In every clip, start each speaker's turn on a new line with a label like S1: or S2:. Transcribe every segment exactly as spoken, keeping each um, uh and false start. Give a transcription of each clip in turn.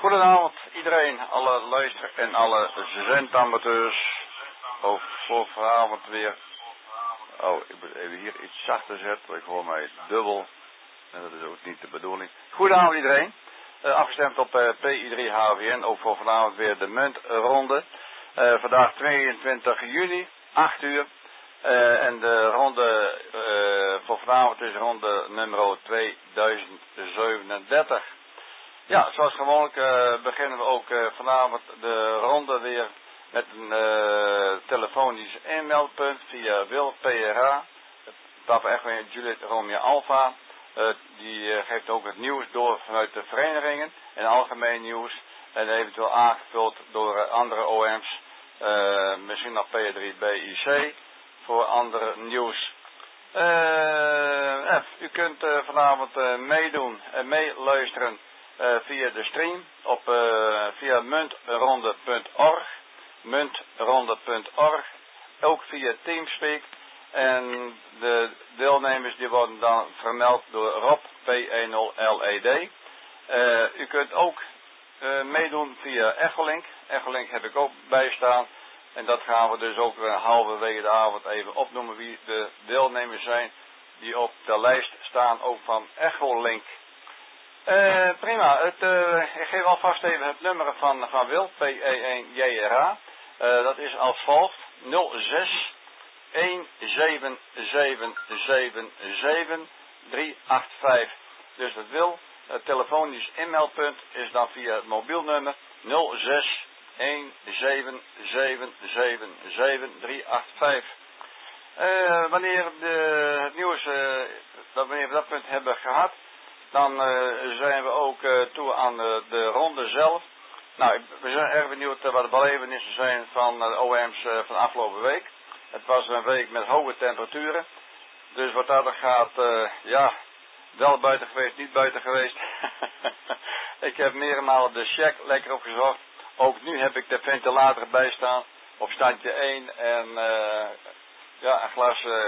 S1: Goedenavond iedereen, alle luister- en alle zendamateurs. Ook voor vanavond weer. Oh, ik moet even hier iets zachter zetten, want ik hoor mij dubbel. En dat is ook niet de bedoeling. Goedenavond iedereen. Uh, afgestemd op uh, P I drie H V N, ook voor vanavond weer de muntronde. Uh, vandaag tweeëntwintig juni, acht uur. Uh, en de ronde uh, voor vanavond is ronde nummer tweeduizend zevenendertig. Ja, zoals gewoonlijk uh, beginnen we ook uh, vanavond de ronde weer met een uh, telefonisch inmeldpunt via Wil P R A, Papa Echo Juliet Romeo Alpha. Uh, die uh, geeft ook het nieuws door vanuit de verenigingen en algemeen nieuws en eventueel aangevuld door uh, andere O M's, uh, misschien nog P drie B I C voor andere nieuws. Uh, F, u kunt uh, vanavond uh, meedoen en meeluisteren uh, via de stream op uh, via muntronde punt org, muntronde punt org, ook via Teamspeak. En de deelnemers die worden dan vermeld door Rob P tien L E D. Uh, u kunt ook uh, meedoen via Echolink. Echolink heb ik ook bijstaan. En dat gaan we dus ook uh, halverwege de avond even opnoemen wie de deelnemers zijn die op de lijst staan ook van Echolink. Uh, prima, het, uh, ik geef alvast even het nummer van, van Wil, P E één J R A. Uh, dat is als volgt nul zes een zeven zeven zeven zeven drie acht vijf. Dus het Wil, het telefonisch inmeldpunt is dan via het mobielnummer nul zes een zeven zeven zeven zeven drie acht vijf. Uh, wanneer de, het nieuws, uh, dat wanneer we dat punt hebben gehad, dan uh, zijn we ook uh, toe aan uh, de ronde zelf. Nou, we zijn erg benieuwd uh, wat de belevenissen zijn van uh, de O M's uh, van de afgelopen week. Het was een week met hoge temperaturen. Dus wat dat er gaat, uh, ja, wel buiten geweest, niet buiten geweest. Ik heb meermalen de check lekker opgezocht. Ook nu heb ik de ventilator bij staan op standje één en uh, ja, een glas uh,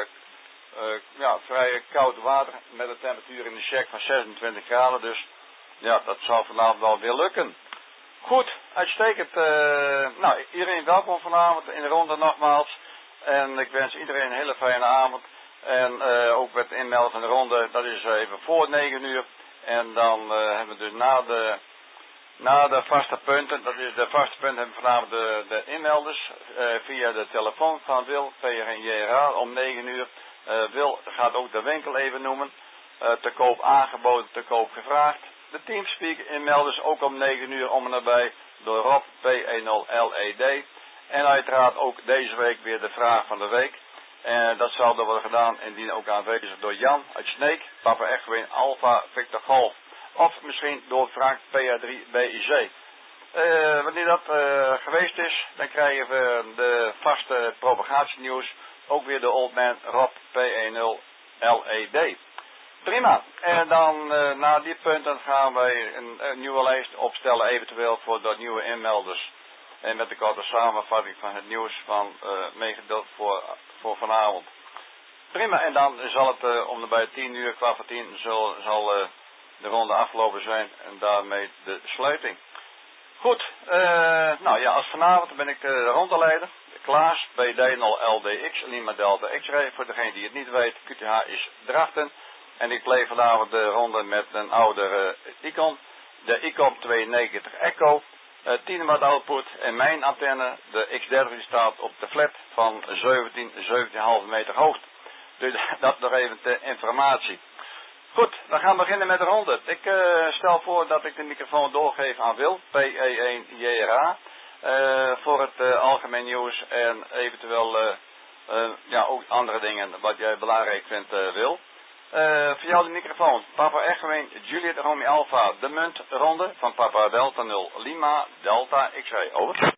S1: uh, ja, vrij koud water met een temperatuur in de check van zesentwintig graden. Dus ja, dat zal vanavond wel weer lukken. Goed, uitstekend. Uh, nou, iedereen welkom vanavond in de ronde nogmaals. En ik wens iedereen een hele fijne avond. En uh, ook met inmelden van de ronde, dat is even voor negen uur. En dan uh, hebben we dus na de... Na de vaste punten, dat is de vaste punten, hebben we vanavond de, de inmelders uh, via de telefoon van Wil, P R en J R A om negen uur. Uh, Wil gaat ook de winkel even noemen. Uh, te koop aangeboden, te koop gevraagd. De Teamspeak inmelders ook om negen uur om en nabij door Rob P tien L E D. En uiteraard ook deze week weer de vraag van de week. En dat zal dan worden gedaan indien ook aanwezig door Jan uit Sneek, Papa Echo Alpha Victor Golf. Of misschien door Frank P R drie B I C. Uh, wanneer dat uh, geweest is, dan krijgen we de vaste propagatienieuws. Ook weer de old man Rob P tien L E D. Prima. En dan uh, na die punten gaan wij een, een nieuwe lijst opstellen, eventueel voor de nieuwe inmelders. En met de korte samenvatting van het nieuws van uh, meegedeeld voor, voor vanavond. Prima. En dan zal het uh, om de bij tien uur, kwart voor tien, zal, zal uh, de ronde afgelopen zijn en daarmee de sluiting. Goed, uh, nou ja, als vanavond ben ik de rondeleider. Klaas, B D nul L D X, Lima Delta X-ray. Voor degene die het niet weet, Q T H is Drachten. En ik play vanavond de ronde met een oudere uh, Icon. De Icon tweehonderdnegentig Echo. Uh, tien watt output en mijn antenne, de X dertig, die staat op de flat van zeventien, zeventien komma vijf meter hoogte. Dus dat nog even ter informatie. Goed, we gaan beginnen met de ronde. Ik uh, stel voor dat ik de microfoon doorgeef aan Wil, P E één J R A, uh, voor het uh, algemeen nieuws en eventueel uh, uh, ja, ook andere dingen wat jij belangrijk vindt, uh, Wil. Uh, voor jou de microfoon. Papa Echo Juliet Romeo Alpha, de muntronde van Papa Delta nul Lima Delta X-ray. Over.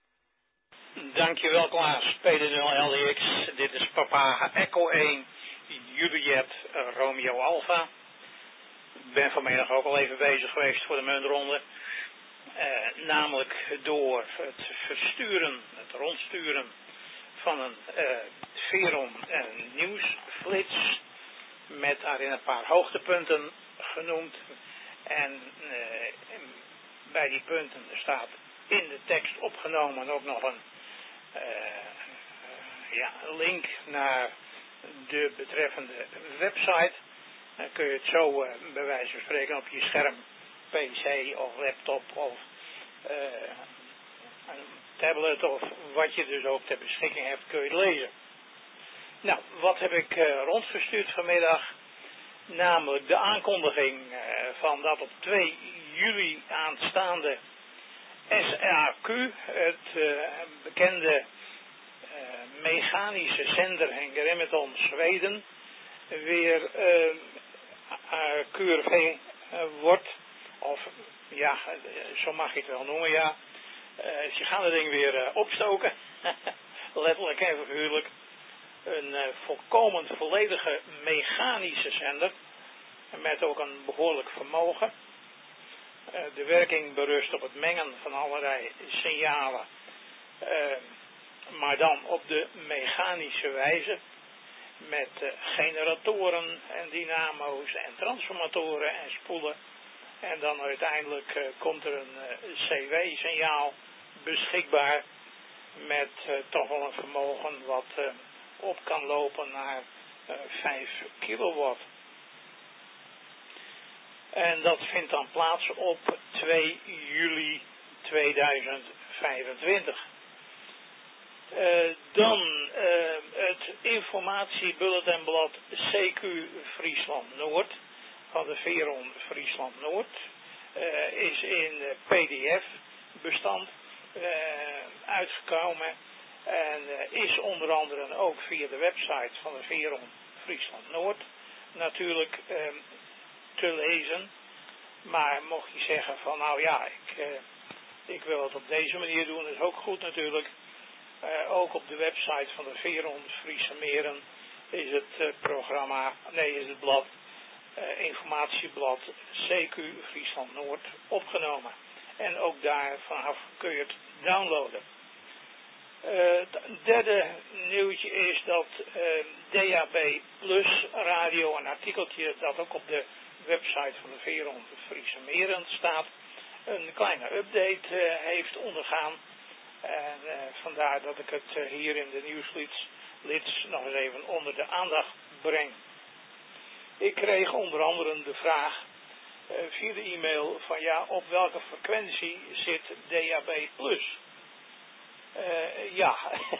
S2: Dankjewel Klaas, P D nul L D X. Dit is Papa Echo één Juliet Romeo Alpha. Ik ben vanmiddag ook al even bezig geweest voor de muntronde. Uh, namelijk door het versturen, het rondsturen van een uh, Veron uh, nieuwsflits. Met daarin een paar hoogtepunten genoemd. En uh, bij die punten staat in de tekst opgenomen ook nog een uh, ja, link naar de betreffende website. Dan kun je het zo uh, bij wijze van spreken op je scherm, P C of laptop of uh, een tablet of wat je dus ook ter beschikking hebt, kun je het lezen. Nou, wat heb ik uh, rondgestuurd vanmiddag? Namelijk de aankondiging uh, van dat op twee juli aanstaande S A Q, het uh, bekende uh, mechanische zender in Grimeton, Zweden, weer uh, uh, Q R V uh, wordt, of ja, zo mag je het wel noemen, ja. Uh, ze gaan het ding weer uh, opstoken, letterlijk en figuurlijk. Een uh, volkomen volledige mechanische zender, met ook een behoorlijk vermogen. Uh, de werking berust op het mengen van allerlei signalen, uh, maar dan op de mechanische wijze, met uh, generatoren en dynamo's en transformatoren en spoelen. En dan uiteindelijk uh, komt er een uh, C W-signaal beschikbaar met uh, toch wel een vermogen wat uh, op kan lopen naar uh, vijf kilowatt. En dat vindt dan plaats op twee juli tweeduizend vijfentwintig. Uh, dan uh, het informatiebulletinblad C Q Friesland Noord van de Veron Friesland Noord uh, is in P D F bestand uh, uitgekomen en uh, is onder andere ook via de website van de Veron Friesland Noord natuurlijk uh, te lezen. Maar mocht je zeggen van nou ja, ik, uh, ik wil het op deze manier doen, dat is ook goed natuurlijk. Uh, ook op de website van de Veron Friese Meren is het uh, programma, nee is het blad, uh, informatieblad C Q Friesland Noord opgenomen. En ook daar vanaf kun je het downloaden. Uh, het derde nieuwtje is dat uh, D A B Plus radio, een artikeltje dat ook op de website van de Veron Friese Meren staat, een kleine update uh, heeft ondergaan. En uh, vandaar dat ik het uh, hier in de nieuwslids lids nog eens even onder de aandacht breng. Ik kreeg onder andere de vraag uh, via de e-mail van ja, op welke frequentie zit D A B plus? Uh, ja,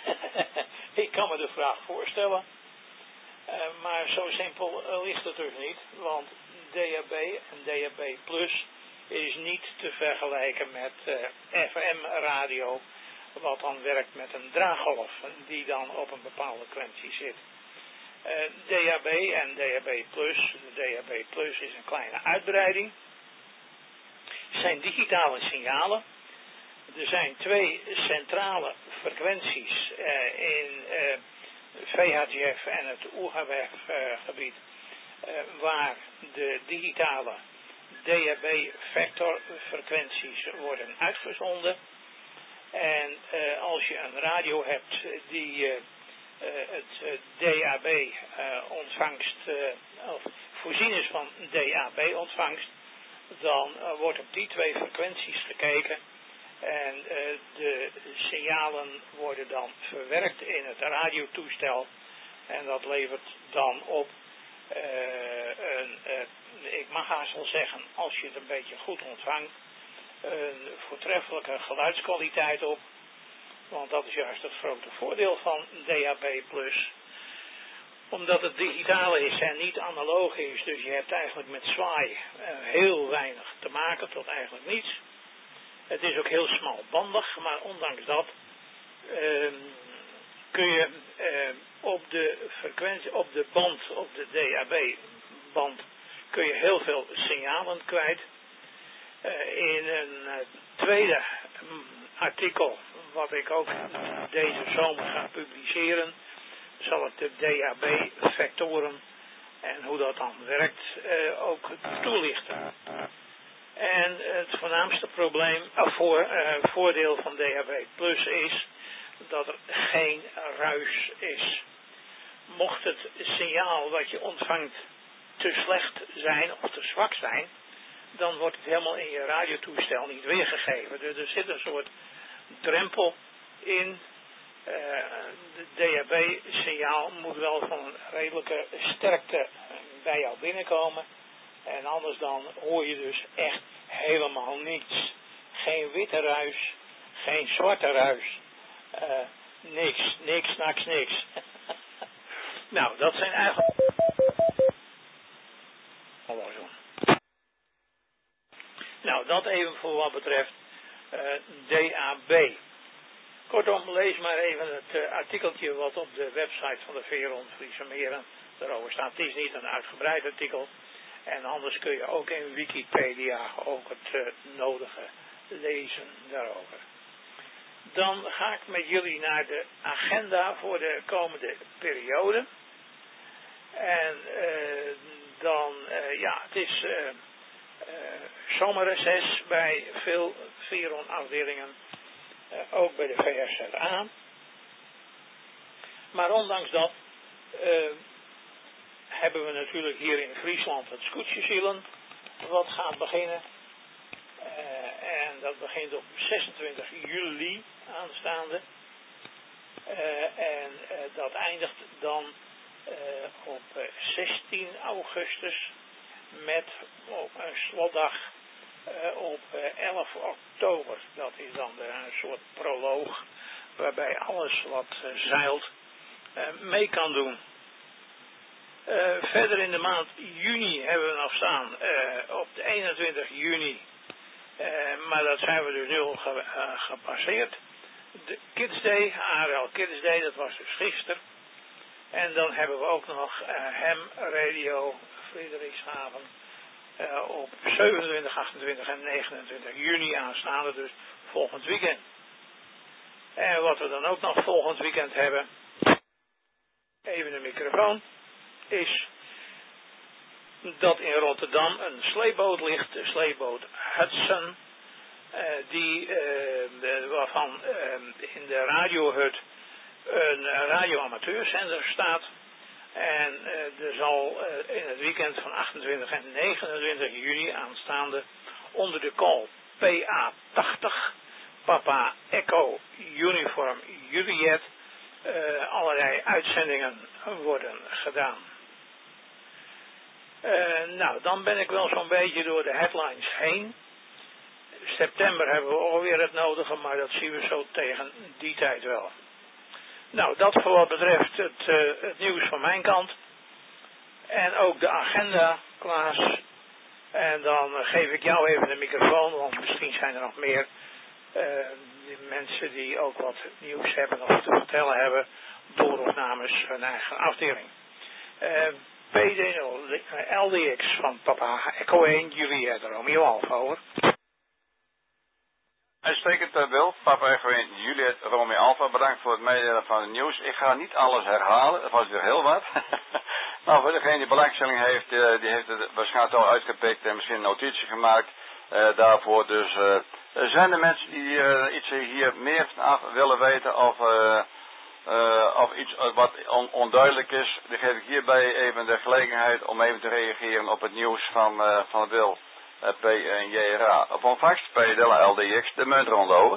S2: ik kan me de vraag voorstellen. Uh, maar zo simpel uh, ligt het dus niet, want D A B en D A B plus is niet te vergelijken met uh, F M radio, wat dan werkt met een draaggolf die dan op een bepaalde frequentie zit. Uh, D A B en D A B plus, de D A B plus is een kleine uitbreiding, zijn digitale signalen. Er zijn twee centrale frequenties uh, in uh, V H F en het U H F uh, gebied, uh, waar de digitale D A B vectorfrequenties worden uitgezonden. En uh, als je een radio hebt die uh, uh, het uh, D A B uh, ontvangst, uh, of voorzien is van D A B ontvangst, dan uh, wordt op die twee frequenties gekeken. En uh, de signalen worden dan verwerkt in het radiotoestel. En dat levert dan op uh, een, uh, ik mag haast wel zeggen, als je het een beetje goed ontvangt, een voortreffelijke geluidskwaliteit op. Want dat is juist het grote voordeel van D A B plus. Omdat het digitaal is en niet analoog is. Dus je hebt eigenlijk met zwaai uh, heel weinig te maken, tot eigenlijk niets. Het is ook heel smalbandig, maar ondanks dat uh, kun je uh, op de frequentie, op de band, op de D A B band, kun je heel veel signalen kwijt. Uh, in een uh, tweede um, artikel, wat ik ook deze zomer ga publiceren, zal ik de D A B vectoren en hoe dat dan werkt uh, ook toelichten. En het voornaamste probleem, of voor, uh, voordeel van D A B plus is dat er geen ruis is. Mocht het signaal wat je ontvangt te slecht zijn of te zwak zijn, dan wordt het helemaal in je radiotoestel niet weergegeven. Dus er zit een soort drempel in. Uh, de D A B-signaal moet wel van een redelijke sterkte bij jou binnenkomen. En anders dan hoor je dus echt helemaal niets. Geen witte ruis, geen zwarte ruis. Uh, niks, niks, naks, niks. Nou, dat zijn eigenlijk... Nou, dat even voor wat betreft uh, D A B. Kortom, lees maar even het uh, artikeltje wat op de website van de Veerond Friese Meren daarover staat. Het is niet een uitgebreid artikel. En anders kun je ook in Wikipedia ook het uh, nodige lezen daarover. Dan ga ik met jullie naar de agenda voor de komende periode. En uh, dan, uh, ja, het is uh, uh, zomerreces bij veel Veeron afdelingen. Uh, ook bij de V S Z A. Maar ondanks dat uh, hebben we natuurlijk hier in Friesland het Scootjezielen wat gaat beginnen. Uh, en dat begint op zesentwintig juli aanstaande. Uh, en uh, dat eindigt dan uh, op uh, zestien augustus met op een slotdag uh, op uh, elf oktober. Dat is dan de, een soort proloog waarbij alles wat uh, zeilt uh, mee kan doen. Uh, verder in de maand juni hebben we nog staan uh, op de eenentwintig juni. Uh, maar dat zijn we dus nu al ge, uh, gepasseerd. De Kids Day, A R L Kids Day, dat was dus gisteren. En dan hebben we ook nog uh, Ham Radio Friedrichshaven uh, op zevenentwintig, achtentwintig en negenentwintig juni aanstaande, dus volgend weekend. En wat we dan ook nog volgend weekend hebben, even de microfoon, is dat in Rotterdam een sleeboot ligt, de sleeboot Hudson, uh, die, uh, de, waarvan uh, in de radiohut een radioamateurzender staat. En uh, er zal uh, in het weekend van achtentwintig en negenentwintig juni aanstaande onder de call P A tachtig, Papa Echo Uniform Juliet, uh, allerlei uitzendingen worden gedaan. Uh, nou, dan ben ik wel zo'n beetje door de headlines heen. September hebben we alweer het nodige, maar dat zien we zo tegen die tijd wel. Nou, dat voor wat betreft het, uh, het nieuws van mijn kant. En ook de agenda, Klaas. En dan uh, geef ik jou even de microfoon, want misschien zijn er nog meer uh, die mensen die ook wat nieuws hebben of te vertellen hebben, door of namens hun eigen afdeling. Uh, P D nul L D X van Papa Echo één, Juliet Romeo Alfa, hoor.
S1: Uitstekend, uh, Wil. Papa Echo één, Juliet Romeo Alfa. Bedankt voor het meedelen van het nieuws. Ik ga niet alles herhalen, dat was weer heel wat. Nou, voor degene die belangstelling heeft, uh, die heeft het waarschijnlijk al uitgepikt en misschien een notitie gemaakt uh, daarvoor. Dus uh, zijn er mensen die uh, iets hier meer vanaf willen weten of... Uh, Uh, of iets wat on onduidelijk is, dan geef ik hierbij even de gelegenheid om even te reageren op het nieuws van, uh, van Wil, uh, P en J R A. Op ontvangst, P Della L D X, de muntronde over.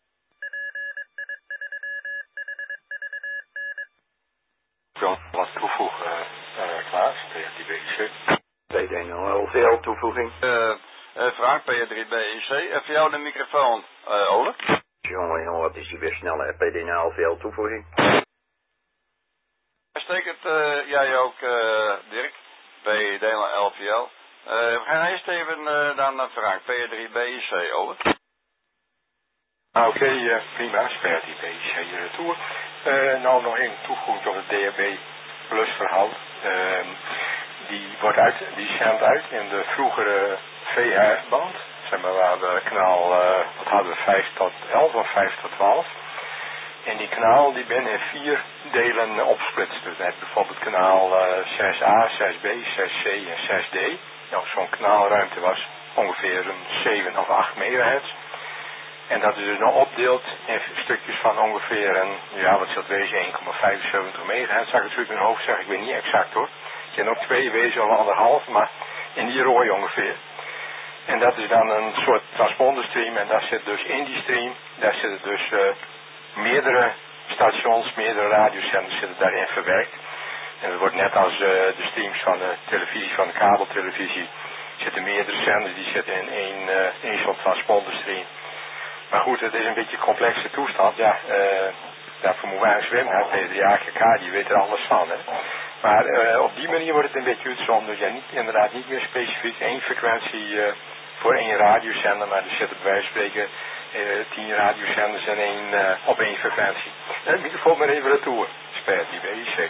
S3: Ik wil wat toevoegen, uh, Klaas, P drie B I C.
S4: P D nul L V L toevoeging.
S1: Uh, uh, Frank, P drie B I C. Uh, voor jou de microfoon, uh, Ole.
S4: Jongen, jongen, wat is die weer sneller? P D nul L V L toevoeging.
S1: Uitstekend, uh, jij ook, uh, Dirk, P D L V L. Uh, we gaan eerst even uh, dan naar Frank, P drie B I C, over.
S3: Ah, Oké, okay, uh, prima, P drie B I C hier retour. Uh, nou, nog één toevoeging tot het D A B Plus verhaal. Uh, die wordt uit, die zendt uit in de vroegere V H F-band. Zeg maar waar we kanaal, uh, wat hadden we, vijf tot elf of vijf tot twaalf. En die kanaal die ben in vier delen uh, opsplitst. Dus dan heb je bijvoorbeeld kanaal uh, zes A, zes B, zes C en zes D. Nou, zo'n kanaalruimte was ongeveer een zeven of acht megahertz. En dat is dus nog opdeeld in stukjes van ongeveer een, ja wat zal het wezen, één komma vijfenzeventig megahertz. Zal ik het natuurlijk in mijn hoofd zeggen, ik weet niet exact hoor. Ik ken ook twee wezen of anderhalf, maar in die rooi ongeveer. En dat is dan een soort transponderstream. En daar zit dus in die stream, daar zitten dus uh, meerdere stations, meerdere radiozenders zitten daarin verwerkt. En dat wordt net als uh, de streams van de televisie, van de kabeltelevisie. Er zitten meerdere zenders, die zitten in één, uh, één soort transponderstream. Maar goed, het is een beetje een complexe toestand. Ja, uh, daarvoor moeten wij een zwemmen. P drie A K K, die weet er alles van. Hè. Maar uh, op die manier wordt het een beetje uitzond. Dus ja, niet, inderdaad niet meer specifiek één frequentie uh, voor één radiozender. Maar er zitten bij wijze van spreken uh, tien radiozenders en één, uh, op één frequentie. Uh, microfoon maar even retour. Spijt die B I C.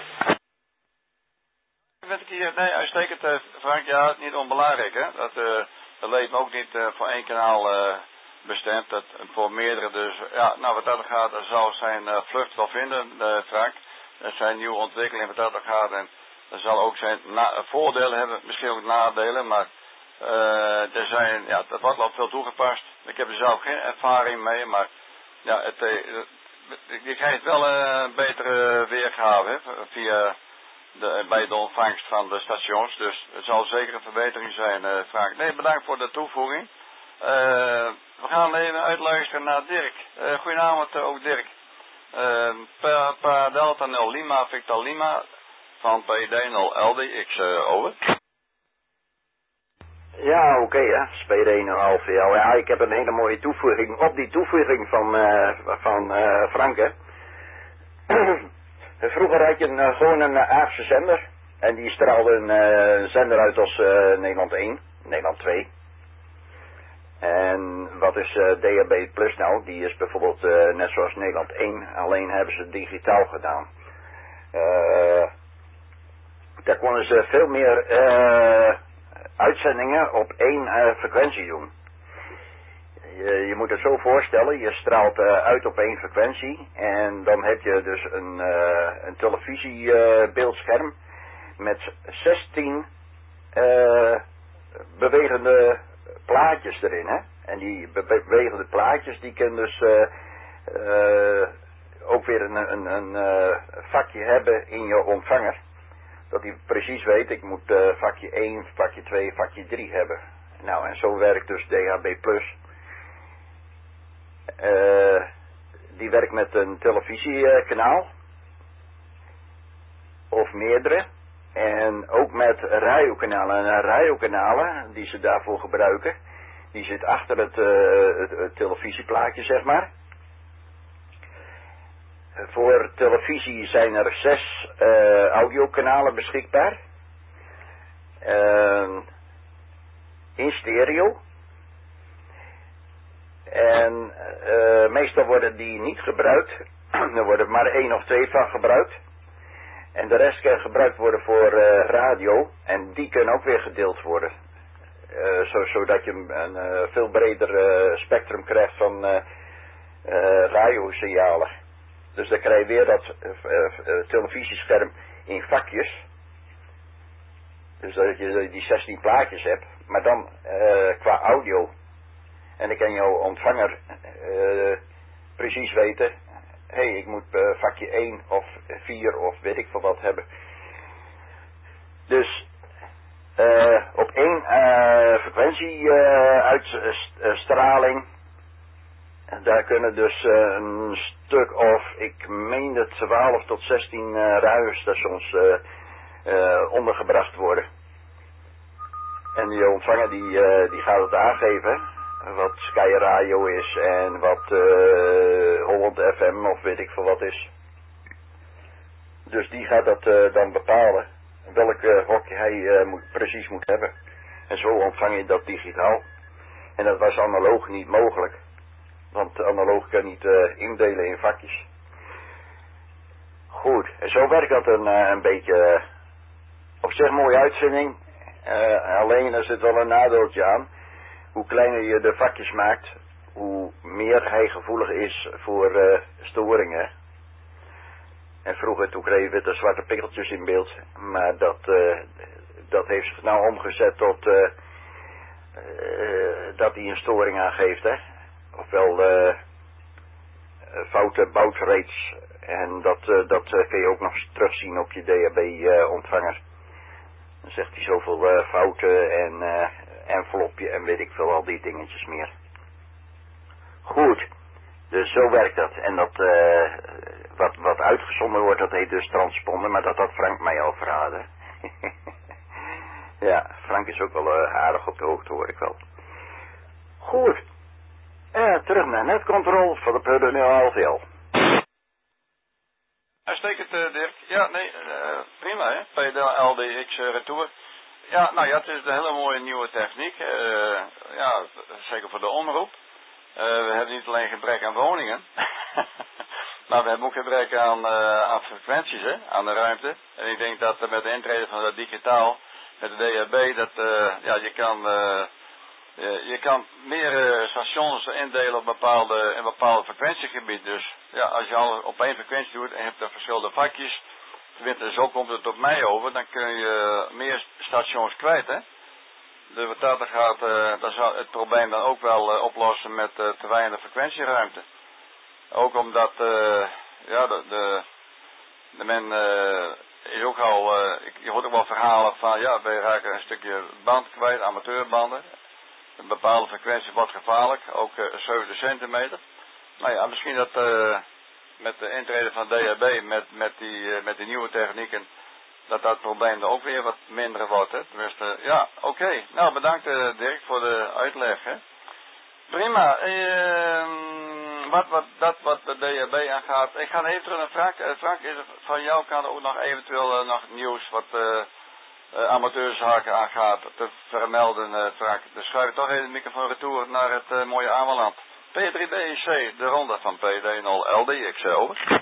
S1: Vind ik hier, nee, uitstekend, uh, Frank, ja, niet onbelangrijk, hè. Dat, uh, dat leed me ook niet uh, voor één kanaal uh, bestemd, dat voor meerdere, dus, ja, nou, wat dat gaat, er zal zijn uh, vlucht wel vinden, uh, Frank. Er zijn nieuwe ontwikkelingen wat dat gaat en er zal ook zijn na- voordelen hebben, misschien ook nadelen, maar uh, er zijn, ja, dat wordt wel veel toegepast. Ik heb er zelf geen ervaring mee, maar ja, het, uh, je krijgt wel uh, een betere weergave, hè, via De, bij de ontvangst van de stations. Dus het zal zeker een verbetering zijn, uh, Frank. Nee, bedankt voor de toevoeging. Uh, we gaan even uitluisteren naar Dirk. Uh, goedenavond, uh, ook Dirk. Uh, pa, pa Delta nul Lima, Victor Lima van P D nul L D X, uh, over.
S4: Ja, oké, okay, hè. S P D nul Alpha. Ja, ik heb een hele mooie toevoeging op die toevoeging van, uh, van uh, Frank, hè. Vroeger had je een, uh, gewoon een uh, Aardse zender. En die straalde een uh, zender uit als uh, Nederland één, Nederland twee. En wat is uh, D A B Plus nou? Die is bijvoorbeeld uh, net zoals Nederland één, alleen hebben ze digitaal gedaan. Uh, daar konden ze veel meer uh, uitzendingen op één uh, frequentie doen. Je, je moet het zo voorstellen, je straalt uh, uit op één frequentie en dan heb je dus een, uh, een televisiebeeldscherm uh, met zestien uh, bewegende plaatjes erin. Hè? En die be bewegende plaatjes die kunnen dus uh, uh, ook weer een, een, een uh, vakje hebben in je ontvanger. Dat hij precies weet, ik moet uh, vakje één, vakje twee, vakje drie hebben. Nou, en zo werkt dus D A B plus. Uh, die werkt met een televisiekanaal of meerdere en ook met radiokanalen. En radiokanalen die ze daarvoor gebruiken, die zit achter het, uh, het, het televisieplaatje, zeg maar. Voor televisie zijn er zes uh, audiokanalen beschikbaar uh, in stereo. En uh, meestal worden die niet gebruikt. Er worden maar één of twee van gebruikt. En de rest kan gebruikt worden voor uh, radio. En die kunnen ook weer gedeeld worden. Uh, zo, zodat je een uh, veel breder uh, spectrum krijgt van uh, uh, radiosignalen. Dus dan krijg je weer dat uh, uh, televisiescherm in vakjes. Dus dat je die zestien plaatjes hebt. Maar dan uh, qua audio. En dan kan jouw ontvanger uh, precies weten, hé, hey, ik moet uh, vakje één of vier of weet ik veel wat hebben. Dus uh, op één uh, frequentie uh, uitstraling, uh, daar kunnen dus uh, een stuk of, ik meen het twaalf tot zestien uh, radiostations uh, uh, ondergebracht worden. En die ontvanger die, uh, die gaat het aangeven. Wat Sky Radio is en wat uh, Holland F M of weet ik veel wat is. Dus die gaat dat uh, dan bepalen welk uh, hokje hij uh, moet, precies moet hebben. En zo ontvang je dat digitaal. En dat was analoog niet mogelijk. Want analoog kan niet uh, indelen in vakjes. Goed, en zo werkt dat een, uh, een beetje uh, op zich mooie uitvinding. Uh, alleen er zit wel een nadeeltje aan. Hoe kleiner je de vakjes maakt, hoe meer hij gevoelig is voor uh, storingen. En vroeger toen kreeg je witte zwarte pikkeltjes in beeld. Maar dat, uh, dat heeft zich nou omgezet tot uh, uh, dat hij een storing aangeeft. Hè? Ofwel uh, foute boutrates. En dat, uh, dat uh, kun je ook nog terugzien op je D A B uh, ontvanger. Dan zegt hij zoveel uh, fouten en... Uh, envelopje en weet ik veel, al die dingetjes meer. Goed, dus zo werkt dat. En dat uh, wat, wat uitgezonden wordt, dat heet dus transponder, maar dat had Frank mij al verraden. Ja, Frank is ook wel uh, aardig op de hoogte, hoor ik wel. Goed, uh, terug naar netcontrole van de P D L L L.
S1: Uitstekend, uh, Dirk. Ja, nee, uh, prima hè, P D L D X uh, Retour. Ja, nou ja, het is een hele mooie nieuwe techniek. Uh, ja, zeker voor de omroep. Uh, we hebben niet alleen gebrek aan woningen, maar we hebben ook gebrek aan, uh, aan frequenties, hè, aan de ruimte. En ik denk dat uh, met de intrede van dat digitaal, met de D H B, dat uh, ja, je kan, uh, je, je kan meer uh, stations indelen op bepaalde, in bepaalde frequentiegebied. Dus ja, als je alles op één frequentie doet en je hebt er verschillende vakjes, tenminste zo komt het op mij over, dan kun je meer stations kwijt, hè. Dus wat dat er gaat, uh, dan zou het probleem dan ook wel uh, oplossen met uh, te weinig frequentieruimte. Ook omdat, uh, ja, de, de, de men uh, is ook al, uh, je hoort ook wel verhalen van, ja, wij raken een stukje band kwijt, amateurbanden. Een bepaalde frequentie wordt gevaarlijk, ook uh, zeventig centimeter. Nou ja, misschien dat uh, met de intrede van D H B, met, met, die, uh, met die nieuwe technieken, dat dat probleem er ook weer wat minder wordt, hè. Tenminste, ja, oké. Okay. Nou, bedankt uh, Dirk voor de uitleg, hè. Prima. Uh, wat, wat, dat wat de D H B aangaat. Ik ga even terug naar Frank. Uh, Frank, is er van jouw kant ook nog eventueel uh, nog nieuws wat uh, uh, amateurzaken aangaat te vermelden, uh, Frank? Dus schuif toch even de microfoon retour naar het uh, mooie Ameland. P drie B I C, de ronde van P D nul L D X, over.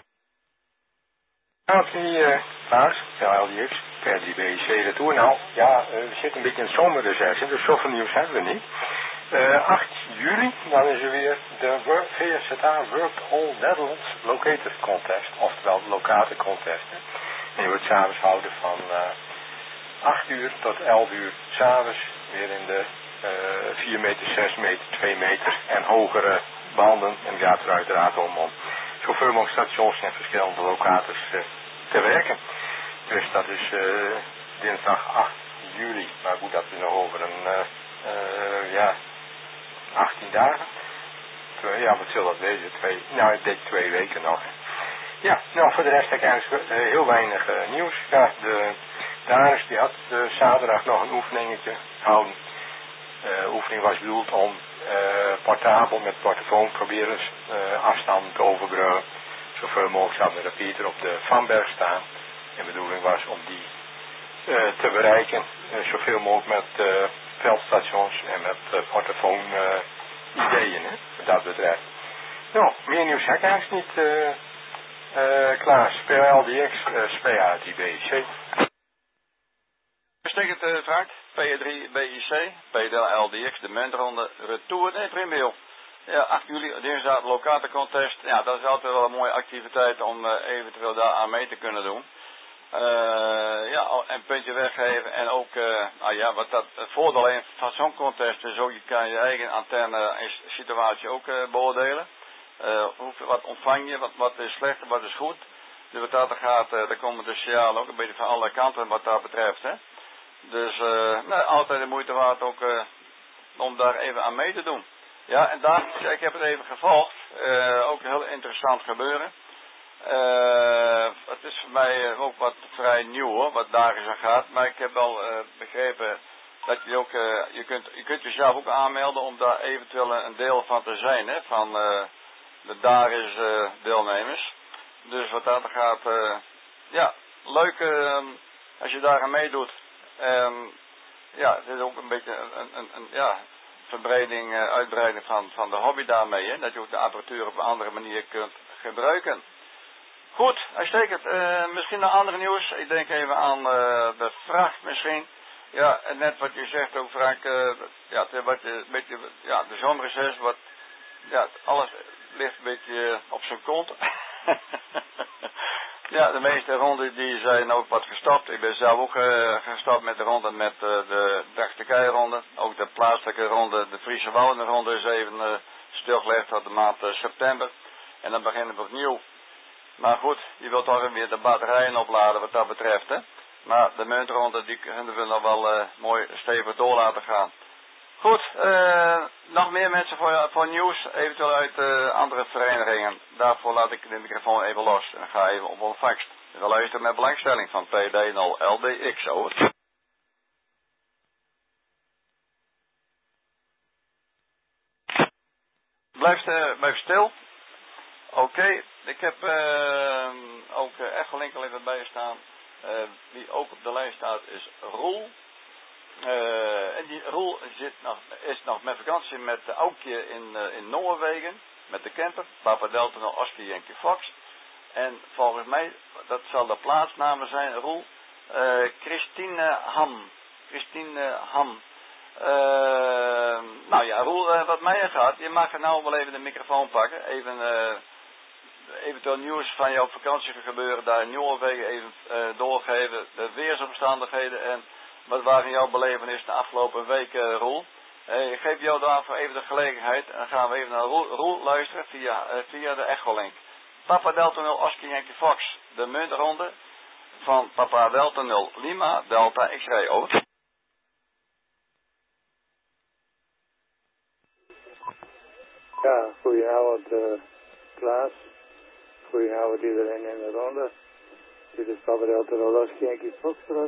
S3: Oké, uh, Klaas, ja, L D X, P drie B I C, retour. Nou, ja, uh, we zitten een beetje in het zomerreces, dus zoveel nieuws hebben we niet. Uh, acht juli, dan is er weer de V S Z A World All Netherlands Locator Contest, oftewel de locator contest. Hè. En die wordt s'avonds houden van uh, acht uur tot elf uur s'avonds, weer in de uh, vier meter, zes meter, twee meter en hogere banden. En het gaat er uiteraard om om zoveel mogelijk stations en verschillende locators uh, te werken. Dus dat is uh, dinsdag acht juli, maar goed, dat is nog over een, uh, uh, ja, achttien dagen. Twee, ja, wat zal dat wezen? Twee, nou, ik denk twee weken nog. Ja, nou, voor de rest heb ik eigenlijk uh, heel weinig uh, nieuws. Ja, de Daris die had uh, zaterdag nog een oefeningetje gehouden. De uh, oefening was bedoeld om uh, portabel met portofoon proberen uh, afstanden te overbruggen. Zoveel mogelijk zou de repeater op de Vanberg staan. En de bedoeling was om die uh, te bereiken. Uh, zoveel mogelijk met uh, veldstations en met uh, portofoon uh, ideeën, hè, wat dat betreft. Nou, meer nieuws heb ik eigenlijk niet, uh, uh, Klaas. P L D X, uh, S P A drie B I C.
S1: Uitstekend, uh, Frank. P drie B I C, P D L D X, de muntronde, retour, nee, prima. Ja, acht juli, dinsdag, locatorcontest. Ja, dat is altijd wel een mooie activiteit om uh, eventueel daar aan mee te kunnen doen. Uh, ja, een puntje weggeven en ook, uh, nou ja, wat dat het voordeel in van zo'n contest is ook, je kan je eigen antenne en situatie ook uh, beoordelen. Uh, hoeveel, wat ontvang je, wat, wat is slecht en wat is goed. Dus wat dat gaat, uh, daar komen de signalen ook een beetje van alle kanten wat dat betreft, hè. Dus, uh, nou, altijd de moeite waard ook uh, om daar even aan mee te doen. Ja, en daar, ik heb het even gevolgd, uh, ook een heel interessant gebeuren. Uh, het is voor mij ook wat vrij nieuw hoor, wat daar is aan gaat. Maar ik heb wel uh, begrepen dat je ook, uh, je kunt, je kunt jezelf ook aanmelden om daar eventueel een deel van te zijn, hè, van uh, de daar is uh, deelnemers. Dus wat dat gaat, uh, ja, leuk uh, als je daar aan meedoet. Um, ja, het is ook een beetje een, een, een ja, verbreding, uh, uitbreiding van, van de hobby daarmee, hè, dat je ook de apparatuur op een andere manier kunt gebruiken. Goed, uitstekend. Uh, misschien nog andere nieuws. Ik denk even aan uh, de vracht misschien. Ja, en net wat je zegt ook Frank, uh, ja, het wat je, een beetje, ja, de zomerreces, wat, ja, alles ligt een beetje op zijn kont. Ja, de meeste ronden die zijn ook wat gestopt. Ik ben zelf ook uh, gestopt met de ronde met uh, de Dachterkei ronde. Ook de plaatselijke ronde, de Friese Wouden ronde is even uh, stilgelegd tot de maand uh, september. En dan beginnen we opnieuw. Maar goed, je wilt toch weer de batterijen opladen wat dat betreft, hè. Maar de muntronde, die kunnen we nog wel uh, mooi stevig door laten gaan. Goed, uh, nog meer mensen voor, voor nieuws, eventueel uit uh, andere verenigingen. Daarvoor laat ik de microfoon even los en ga even op ontvangst. We luisteren met belangstelling van P D nul L D X, over. Blijf, uh, blijf stil. Oké, okay. Ik heb uh, ook uh, Echolink al even bij staan. Uh, wie ook op de lijst staat is Roel. Uh, en die Roel zit nog, is nog met vakantie met Aukje in, uh, in Noorwegen. Met de camper. Papa Delta nul Oscar Yankee Fox. En volgens mij, dat zal de plaatsnamen zijn, Roel. Uh, Christine Ham. Christine Ham. Uh, nou ja, Roel, uh, wat mij gaat, je mag nou wel even de microfoon pakken. Even uh, eventueel nieuws van jouw vakantiegebeuren daar in Noorwegen even uh, doorgeven. De weersomstandigheden en wat waren jouw belevenissen de afgelopen week, uh, Roel. Uh, ik geef jou daarvoor even de gelegenheid en dan gaan we even naar Roel, Roel luisteren via, uh, via de Echolink. Papa Delta nul Oscar Yankee Fox, de muntronde van Papa Delta nul Lima Delta X-ray, over.
S5: Ja, goedenavond uh, Klaas. Goedenavond iedereen in de ronde. Dit is Papa Delta nul Oscar Yankee Fox terug.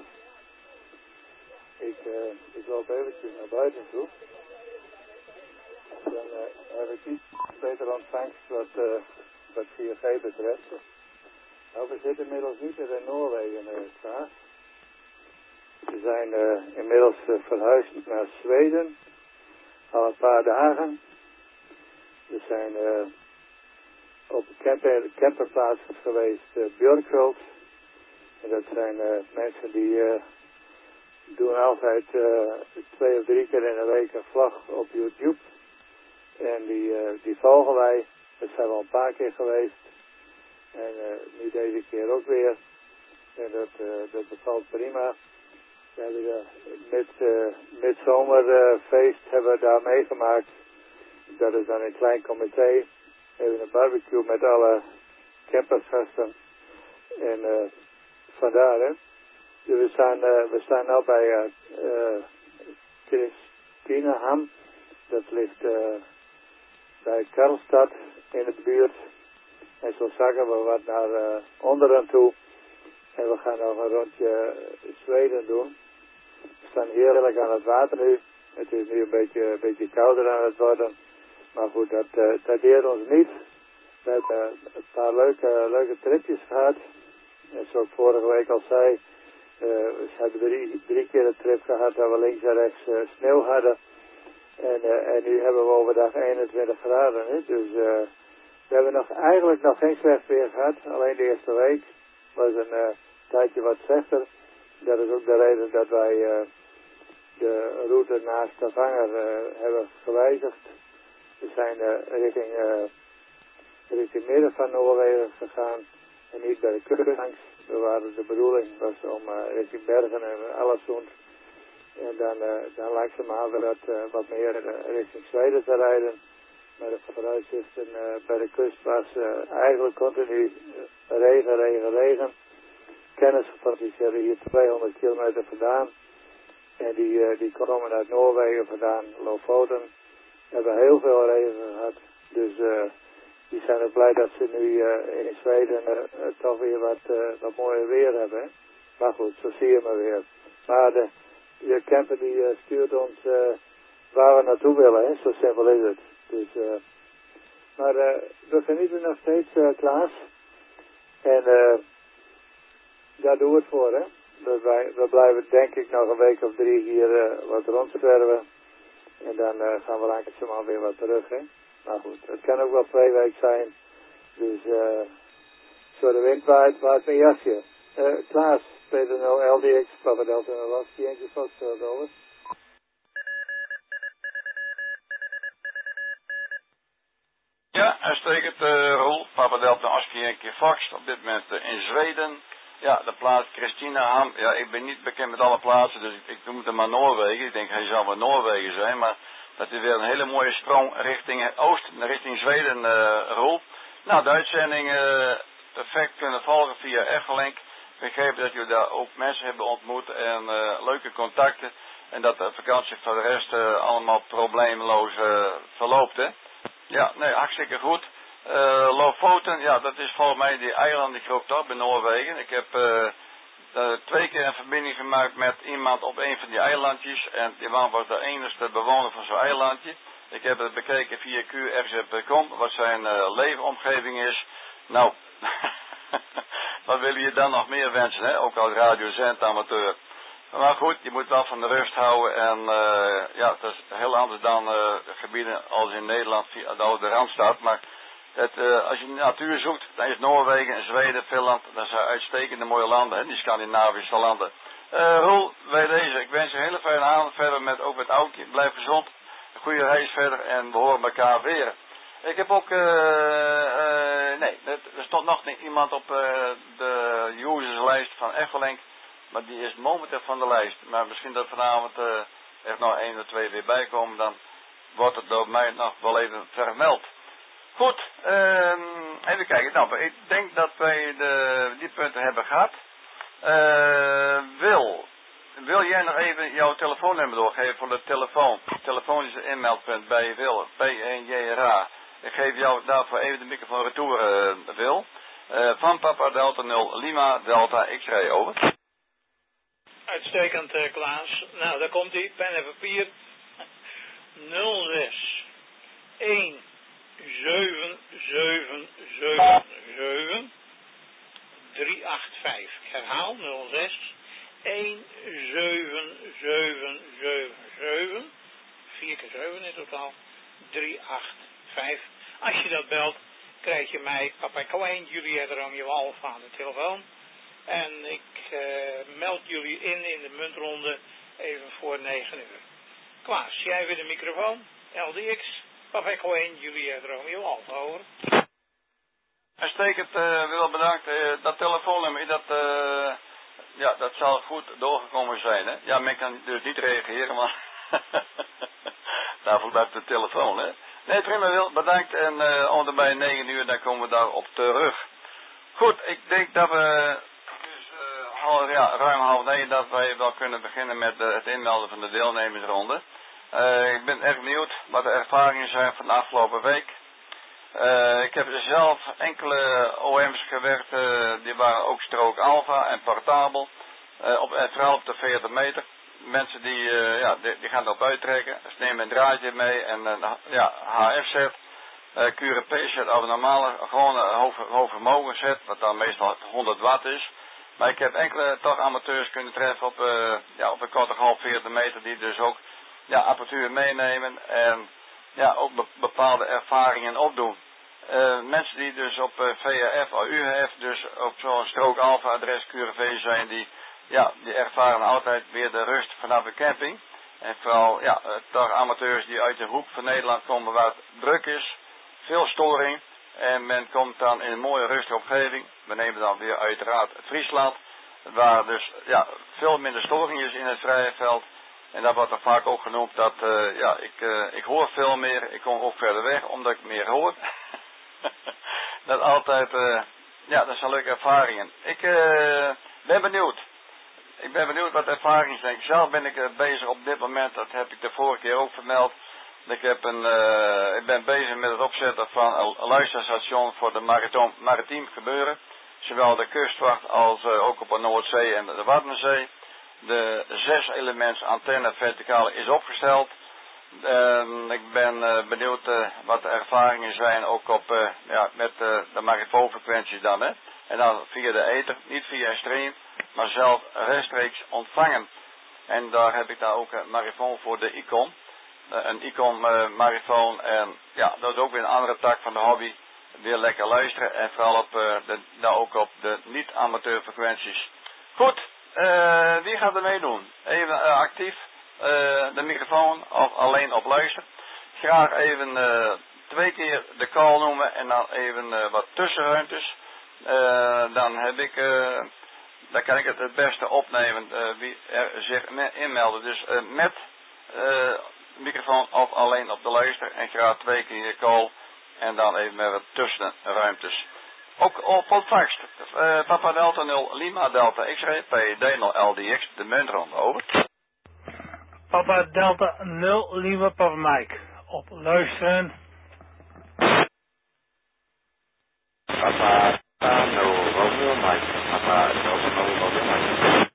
S5: Ik, uh, ik loop eventjes naar buiten toe. Dan uh, heb ik iets beter ontvangst wat, uh, wat vier G betreft. Nou, we zitten inmiddels niet in Noorwegen, uh, Klaas. We zijn uh, inmiddels uh, verhuisd naar Zweden. Al een paar dagen. We zijn uh, op de camper, camperplaats geweest, uh, Björkhult. En dat zijn uh, mensen die uh, doen altijd uh, twee of drie keer in de week een vlog op YouTube. En die, uh, die volgen wij. Dat zijn we al een paar keer geweest. En uh, nu deze keer ook weer. En dat, uh, dat bevalt prima. We hebben de mid, uh, midzomerfeest uh, hebben we daar meegemaakt. Dat is dan een klein comité. We hebben een barbecue met alle campersgasten. En uh, vandaar hè. Dus we staan, uh, we staan nu bij uh, uh, Christineham. Dat ligt uh, bij Karlstad in de buurt. En zo zagen we wat naar uh, onderen toe. En we gaan nog een rondje uh, Zweden doen. We staan heerlijk aan het water nu. Het is nu een beetje, een beetje kouder aan het worden. Maar goed, dat, uh, dat deert ons niet. We hebben uh, een paar leuke, leuke tripjes gehad. En zoals ik vorige week al zei. Uh, we hebben drie, drie keer een trip gehad dat we links en rechts uh, sneeuw hadden. En, uh, en nu hebben we overdag eenentwintig graden. Hè? Dus uh, we hebben nog, eigenlijk nog geen slecht weer gehad. Alleen de eerste week was een uh, tijdje wat slechter. Dat is ook de reden dat wij uh, de route naar Stavanger uh, hebben gewijzigd. We zijn uh, richting, uh, richting midden van Noorwegen gegaan en niet bij de kust langs. We waren de bedoeling was om uh, richting Bergen en Allesund en dan, uh, dan langzaamaan weer dat, uh, wat meer uh, richting Zweden te rijden. Maar de vooruitzichten uh, bij de kust was uh, eigenlijk continu uh, regen, regen, regen. Kennis van die zitten hier tweehonderd kilometer vandaan en die, uh, die komen uit Noorwegen vandaan, Lofoten. We hebben heel veel regen gehad, dus uh, die zijn ook blij dat ze nu uh, in Zweden uh, uh, toch weer wat, uh, wat mooier weer hebben. Hè? Maar goed, zo zie je maar weer. Maar de, de camper die uh, stuurt ons uh, waar we naartoe willen, hè? Zo simpel is het. Dus, uh, maar uh, we genieten nog steeds, uh, Klaas. En uh, daar doen we het voor, hè. We, wij, we blijven denk ik nog een week of drie hier uh, wat rondzwerven. En dan uh, gaan we langzaam weer wat terug, hè. Maar goed, het kan ook wel twee weken zijn. Dus uh, zo de wind waait, waait mijn jasje. Uh, Klaas, P D nul L D X, Papa Delta nul Oscar Yankee Fox, over.
S1: Ja, uitstekend, uh, Roel. Papa Delta Oscar Yankee Fox, op dit moment uh, in Zweden. Ja, de plaats Christineham. Ja, ik ben niet bekend met alle plaatsen, dus ik, ik noem het maar Noorwegen. Ik denk hij zal wel Noorwegen zijn, maar dat is weer een hele mooie sprong richting oost, richting Zweden, uh, Roel. Nou, de uitzending uh, perfect kunnen volgen via Echolink. Ik begreep dat jullie daar ook mensen hebben ontmoet en uh, leuke contacten. En dat de vakantie voor de rest uh, allemaal probleemloos uh, verloopt, hè. Ja, nee, hartstikke goed. Uh, Lofoten, ja, dat is volgens mij die eilandengroep toch, bij Noorwegen. Ik heb uh, uh, twee keer een verbinding gemaakt met iemand op een van die eilandjes. En die man was de enige bewoner van zo'n eilandje. Ik heb het bekeken via Q R Z punt com, wat zijn uh, leefomgeving is. Nou, wat wil je dan nog meer wensen, hè? Ook als radiozendamateur. Maar goed, je moet wel van de rust houden. En uh, ja, dat is heel anders dan uh, gebieden als in Nederland via de oude Randstad. Maar het, uh, als je natuur zoekt, dan is Noorwegen en Zweden, Finland, dat zijn uitstekende mooie landen, hè? Die Scandinavische landen. Uh, Roel, bij deze, ik wens je een hele fijne avond verder met, ook met Aukje. Blijf gezond, een goede reis verder en we horen elkaar weer. Ik heb ook, uh, uh, nee, er stond nog niet iemand op uh, de userslijst van Effelink, maar die is momenteel van de lijst. Maar misschien dat vanavond uh, er nog één of twee weer bij komen, dan wordt het door mij nog wel even vermeld. Goed, uh, even kijken. Nou, ik denk dat wij de, die punten hebben gehad. Uh, Wil, wil jij nog even jouw telefoonnummer doorgeven voor de telefoon? Telefonische inmeldpunt bij Wil, P één J R A. Ik geef jou daarvoor even de microfoon retour, uh, Wil. Uh, van Papa Delta nul, Lima Delta X-ray, over.
S2: Uitstekend, uh, Klaas. Nou, daar komt ie, pen en papier. nul zes een zeven zeven zeven zeven drie acht vijf. Ik herhaal nul zes een zeven zeven zeven zeven. vier keer zeven in totaal. drie acht vijf. Als je dat belt, krijg je mij, Papa Klein, Juliette Romeo Alfa aan de telefoon. En ik uh, meld jullie in in de muntronde even voor negen uur. Klaas, jij weer de microfoon. L D X, Papa Klein, Juliette Romeo Alfa, over.
S1: Uitstekend, uh, Wil, bedankt. Uh, dat telefoonnummer, dat, uh, ja, dat zal goed doorgekomen zijn, hè. Ja, men kan dus niet reageren, maar daarvoor blijft de telefoon, hè. Nee, prima, Wil, bedankt. En uh, om erbij negen uur, dan komen we daarop terug. Goed, ik denk dat we dus uh, al, ja, ruim half negen dat wij wel kunnen beginnen met uh, het inmelden van de deelnemersronde. Uh, ik ben erg benieuwd wat de ervaringen zijn van de afgelopen week. Uh, ik heb zelf enkele O M's gewerkt, uh, die waren ook strook alfa en portabel, uh, op, en vooral op de veertig meter. Mensen die, uh, ja, die, die gaan erop uittrekken, ze nemen een draadje mee en een ja, H F set, uh, Q R P set, of een normale, gewoon een hoog, hoog vermogen set, wat dan meestal honderd watt is. Maar ik heb enkele toch amateurs kunnen treffen op, uh, ja, op een korte half veertig meter, die dus ook ja, apparatuur meenemen en ja, ook be bepaalde ervaringen opdoen. Uh, mensen die dus op uh, V H F of U H F, dus op zo'n strook alfa adres Q R V zijn, die, ja, die ervaren altijd weer de rust vanaf de camping. En vooral, ja, uh, toch amateurs die uit de hoek van Nederland komen waar het druk is, veel storing. En men komt dan in een mooie rustige omgeving. We nemen dan weer uiteraard Friesland, waar dus, ja, veel minder storing is in het vrije veld. En dat wordt dan vaak ook genoemd dat, uh, ja, ik, uh, ik hoor veel meer, ik kom ook verder weg, omdat ik meer hoor. Dat altijd, uh, ja, dat zijn leuke ervaringen. Ik uh, ben benieuwd. Ik ben benieuwd wat ervaringen zijn. Zelf ben ik uh, bezig op dit moment, dat heb ik de vorige keer ook vermeld. Ik, heb een, uh, ik ben bezig met het opzetten van een luisterstation voor de maritiem, maritiem gebeuren. Zowel de kustwacht als uh, ook op de Noordzee en de Waddenzee. De zes elements antenne verticale is opgesteld. Uh, ik ben uh, benieuwd uh, wat de ervaringen zijn ook op, uh, ja, met uh, de marifoonfrequenties dan. Hè? En dan via de ether, niet via een stream, maar zelf rechtstreeks ontvangen. En daar heb ik daar ook een marifoon voor de Icon. Uh, een Icon uh, marifoon en ja, dat is ook weer een andere tak van de hobby. Weer lekker luisteren en vooral op, uh, de, nou ook op de niet-amateurfrequenties. Goed. Uh, wie gaat er meedoen? Even uh, actief, uh, de microfoon of alleen op luister. Graag even uh, twee keer de call noemen en dan even uh, wat tussenruimtes. Uh, dan heb ik, uh, dan kan ik het het beste opnemen uh, wie er zich inmelden. Dus uh, met uh, microfoon of alleen op de luister en graag twee keer de call en dan even met wat tussenruimtes. Ook op ontvangst. Uh, Papa Delta nul, Lima Delta X-ray, P D nul L D X, de muntronde, over.
S6: Papa Delta nul Lima Papa Mike. Op luisteren.
S7: Papa nul Romeo Mike. Papa Delta nul Romeo Mike.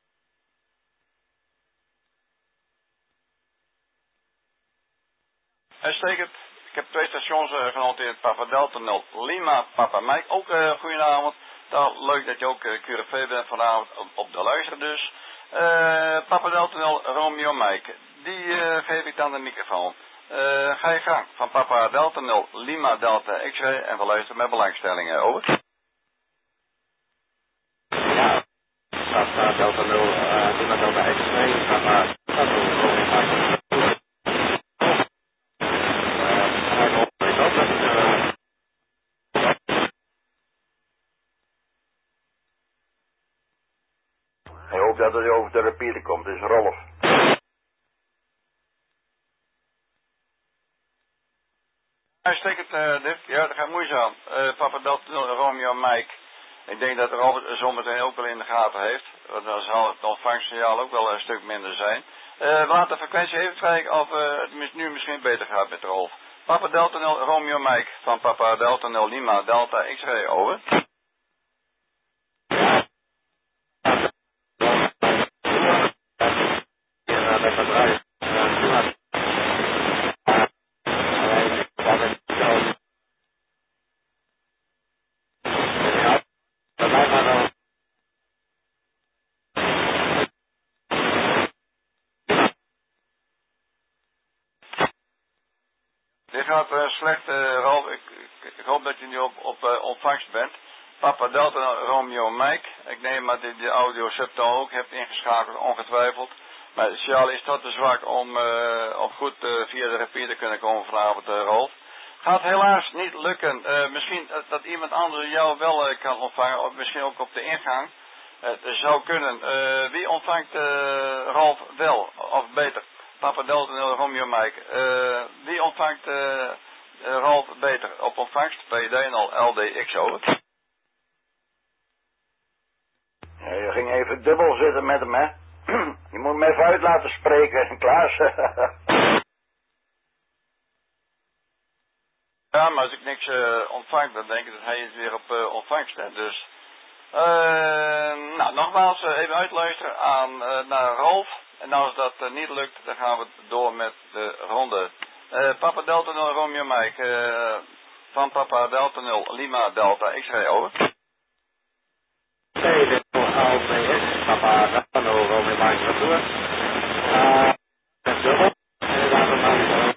S1: Uitstekend. Ik heb twee stations uh, genoteerd. Papa Delta nul Lima Papa Mike. Ook uh, goedenavond. Nou, leuk dat je ook uh, Q R V bent vanavond op, op de luister dus. Uh, Papa Delta nul Romeo Mike. Die uh, geef ik dan de microfoon. Uh, ga je gang. Van Papa Delta nul Lima Delta X-ray en we luisteren met belangstellingen. Over.
S7: Ja. Papa Delta nul uh, Lima Delta X-ray. Papa Delta nul Romeo Mike.
S4: Ik hoop dat het over de repeater komt. Het is Rolf.
S1: Uitstekend, uh, Dick. Ja, dat gaat moeizaam. Uh, Papa Delta nul Romeo Mike. Ik denk dat Rolf het zometeen ook wel in de gaten heeft. Want dan zal het ontvangstsignaal ook wel een stuk minder zijn. Uh, we laten de frequentie even kijken of uh, het nu misschien beter gaat met Rolf. Papa Delta nul Romeo Mike van Papa Delta nul Lima Delta X-ray, over. Dit gaat uh, slecht, uh, Ralf. Ik, ik, ik hoop dat je nu op, op uh, ontvangst bent. Papa Delta Romeo Mike. Ik neem maar dat je de audio subtoon ook hebt ingeschakeld, ongetwijfeld. Maar het signaal is tot te zwak om, uh, om goed uh, via de repeater te kunnen komen vanavond, uh, Ralf. Gaat helaas niet lukken. Uh, misschien uh, dat iemand anders jou wel uh, kan ontvangen, of misschien ook op de ingang. Uh, het zou kunnen. Uh, wie ontvangt uh, Ralf wel, of beter? Papa Delta nul Romeo Mike. Uh, wie ontvangt uh, Ralf beter op ontvangst? P D nul L D X, over.
S4: Ja, je ging even dubbel zitten met hem, hè? Je moet hem even uit laten spreken, Klaas.
S1: Ja, maar als ik niks uh, ontvang, dan denk ik dat hij is weer op uh, ontvangst, hè. Dus, uh, nou, nogmaals, uh, even uitluisteren aan, uh, naar Ralf. En als dat uh, niet lukt, dan gaan we door met de ronde. Uh, Papa Delta nul Romeo Mike, uh, van Papa Delta nul Lima Delta X-ray, over.
S7: T D nul L D X, Papa Delta nul Romeo Mike, retour. Uh, met dubbel. En laten we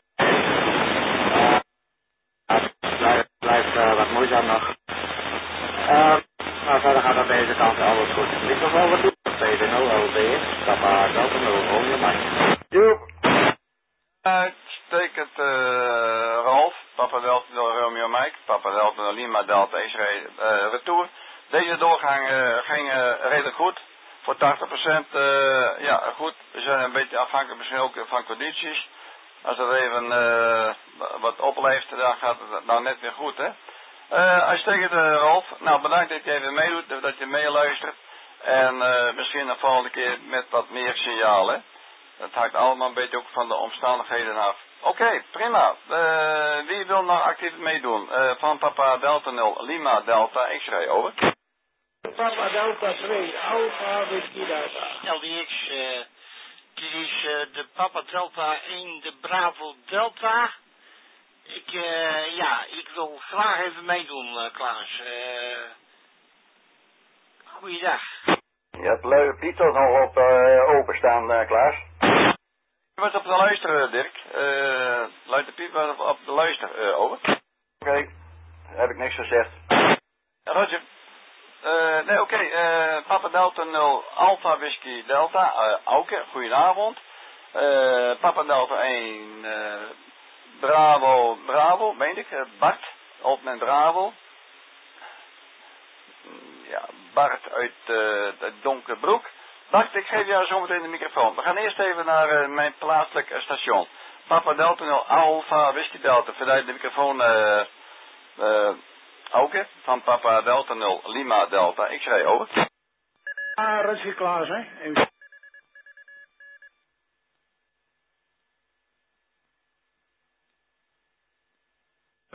S7: maar blijft uh, wat moeizaam nog. Uh, maar verder gaat aan deze kant alles goed. Microfoon wat doet. T D nul L D X, Papa Delta nul Romeo Mike.
S4: Joep.
S1: Uitstekend, uh, Ralf. Papa Delta nul Romeo Mike. Papa Delta nul Lima Delta X-ray, uh, retour. Deze doorgang uh, ging uh, redelijk goed. Voor tachtig procent, uh, ja, goed. We zijn een beetje afhankelijk misschien ook van condities. Als het even uh, wat opleeft, dan gaat het nou net weer goed, hè. Uh, uitstekend, uh, Ralf. Nou, bedankt dat je even meedoet, dat je meeluistert. En uh, misschien een volgende keer met wat meer signalen. Dat hangt allemaal een beetje ook van de omstandigheden af. Oké, okay, prima. Uh, wie wil nog actief meedoen? Uh, van Papa Delta nul Lima Delta X-ray, over.
S8: Papa Delta twee, Alpha Whisky Delta.
S2: L D X, uh, dit is uh, de Papa Delta één, de Bravo Delta. Ik, uh, ja, ik wil graag even meedoen, uh, Klaas. Uh, goeiedag.
S4: Je hebt Luie Pieter nog op uh, openstaan, uh, Klaas.
S1: Je was op de luister, Dirk. Uh, Luie Piet was op, op de luister, uh, over. Oké,
S4: okay. Heb ik niks gezegd.
S1: Roger. Uh, nee, oké. Okay. Uh, Papa Delta nul Alpha Whisky Delta. Uh, Auke, goedenavond. Uh, Papa Delta één uh, Bravo, Bravo, meen ik. Uh, Bart, Altman Bravo. Ja, Bart uit uh, Donkerbroek. Bart, ik geef jou zometeen de microfoon. We gaan eerst even naar uh, mijn plaatselijk uh, station. Papa Delta nul Alpha Whisky Delta. Verduid de microfoon, uh, uh, Auke, van Papa Delta nul Lima Delta X-ray, over.
S8: Ah, Russie Klaas, hè?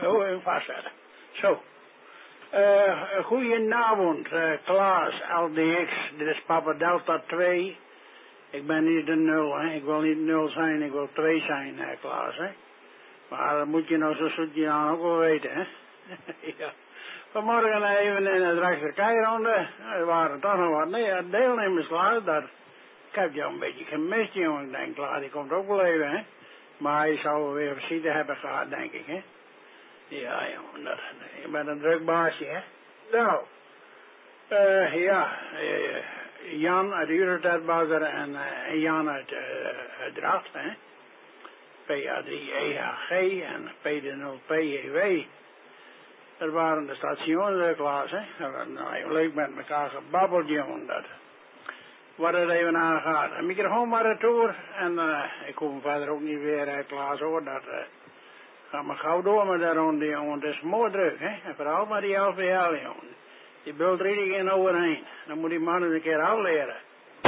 S8: Zo, even vastzetten. Zo. Uh, goedenavond, uh, Klaas, L D X. Dit is Papa Delta twee. Ik ben niet de nul, hè. Ik wil niet nul zijn, ik wil twee zijn, hè, Klaas, hè. Maar dat moet je nou zo zoetje aan ook wel weten, hè. Ja. Vanmorgen even in het rechterkeironde. Er waren toch nog wat nee, deelnemers, Klaas. Dat, ik heb jou een beetje gemist, jongen. Ik denk, Klaas, die komt ook wel even, hè. Maar hij zou weer visite hebben gehad, denk ik, hè. Ja, jongen, dat, je bent een druk baasje, hè. Nou, uh, ja, uh, Jan uit Uretetbouwer en uh, Jan uit uh, Dracht, hè. P A drie E H G en P D nul P E W. Dat waren de stations, Klaas, hè. We hebben nou, leuk met elkaar gebabbeld, jongen, dat. Wat het even aangaat. Een microfoon maar retour en uh, ik hoef hem verder ook niet weer, uh, Klaas, hoor, dat... Uh, Ga maar gauw door met dat ronde, jongen. Het is mooi druk, hè. En vooral met die L V L, jongen. Die bult er iedereen overheen. Dan moet die man eens een keer afleren.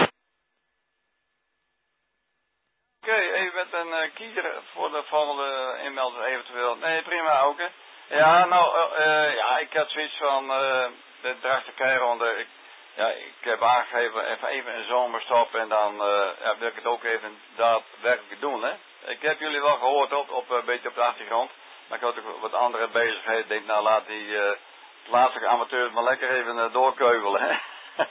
S1: Oké, okay, even met een uh, kiezer voor de volgende inmelders eventueel. Nee, prima ook, hè. Ja, nou, uh, uh, ja, ik had zoiets van uh, de Drachtse keironde. Ik, ja, ik heb aangegeven even, even een zomerstop en dan uh, ja, wil ik het ook even daadwerkelijk doen, hè. Ik heb jullie wel gehoord op, op een beetje op de achtergrond. Maar ik had ook wat andere bezigheden. Ik denk, nou laat die uh, plaatselijke amateurs maar lekker even uh, doorkeuvelen. Hè?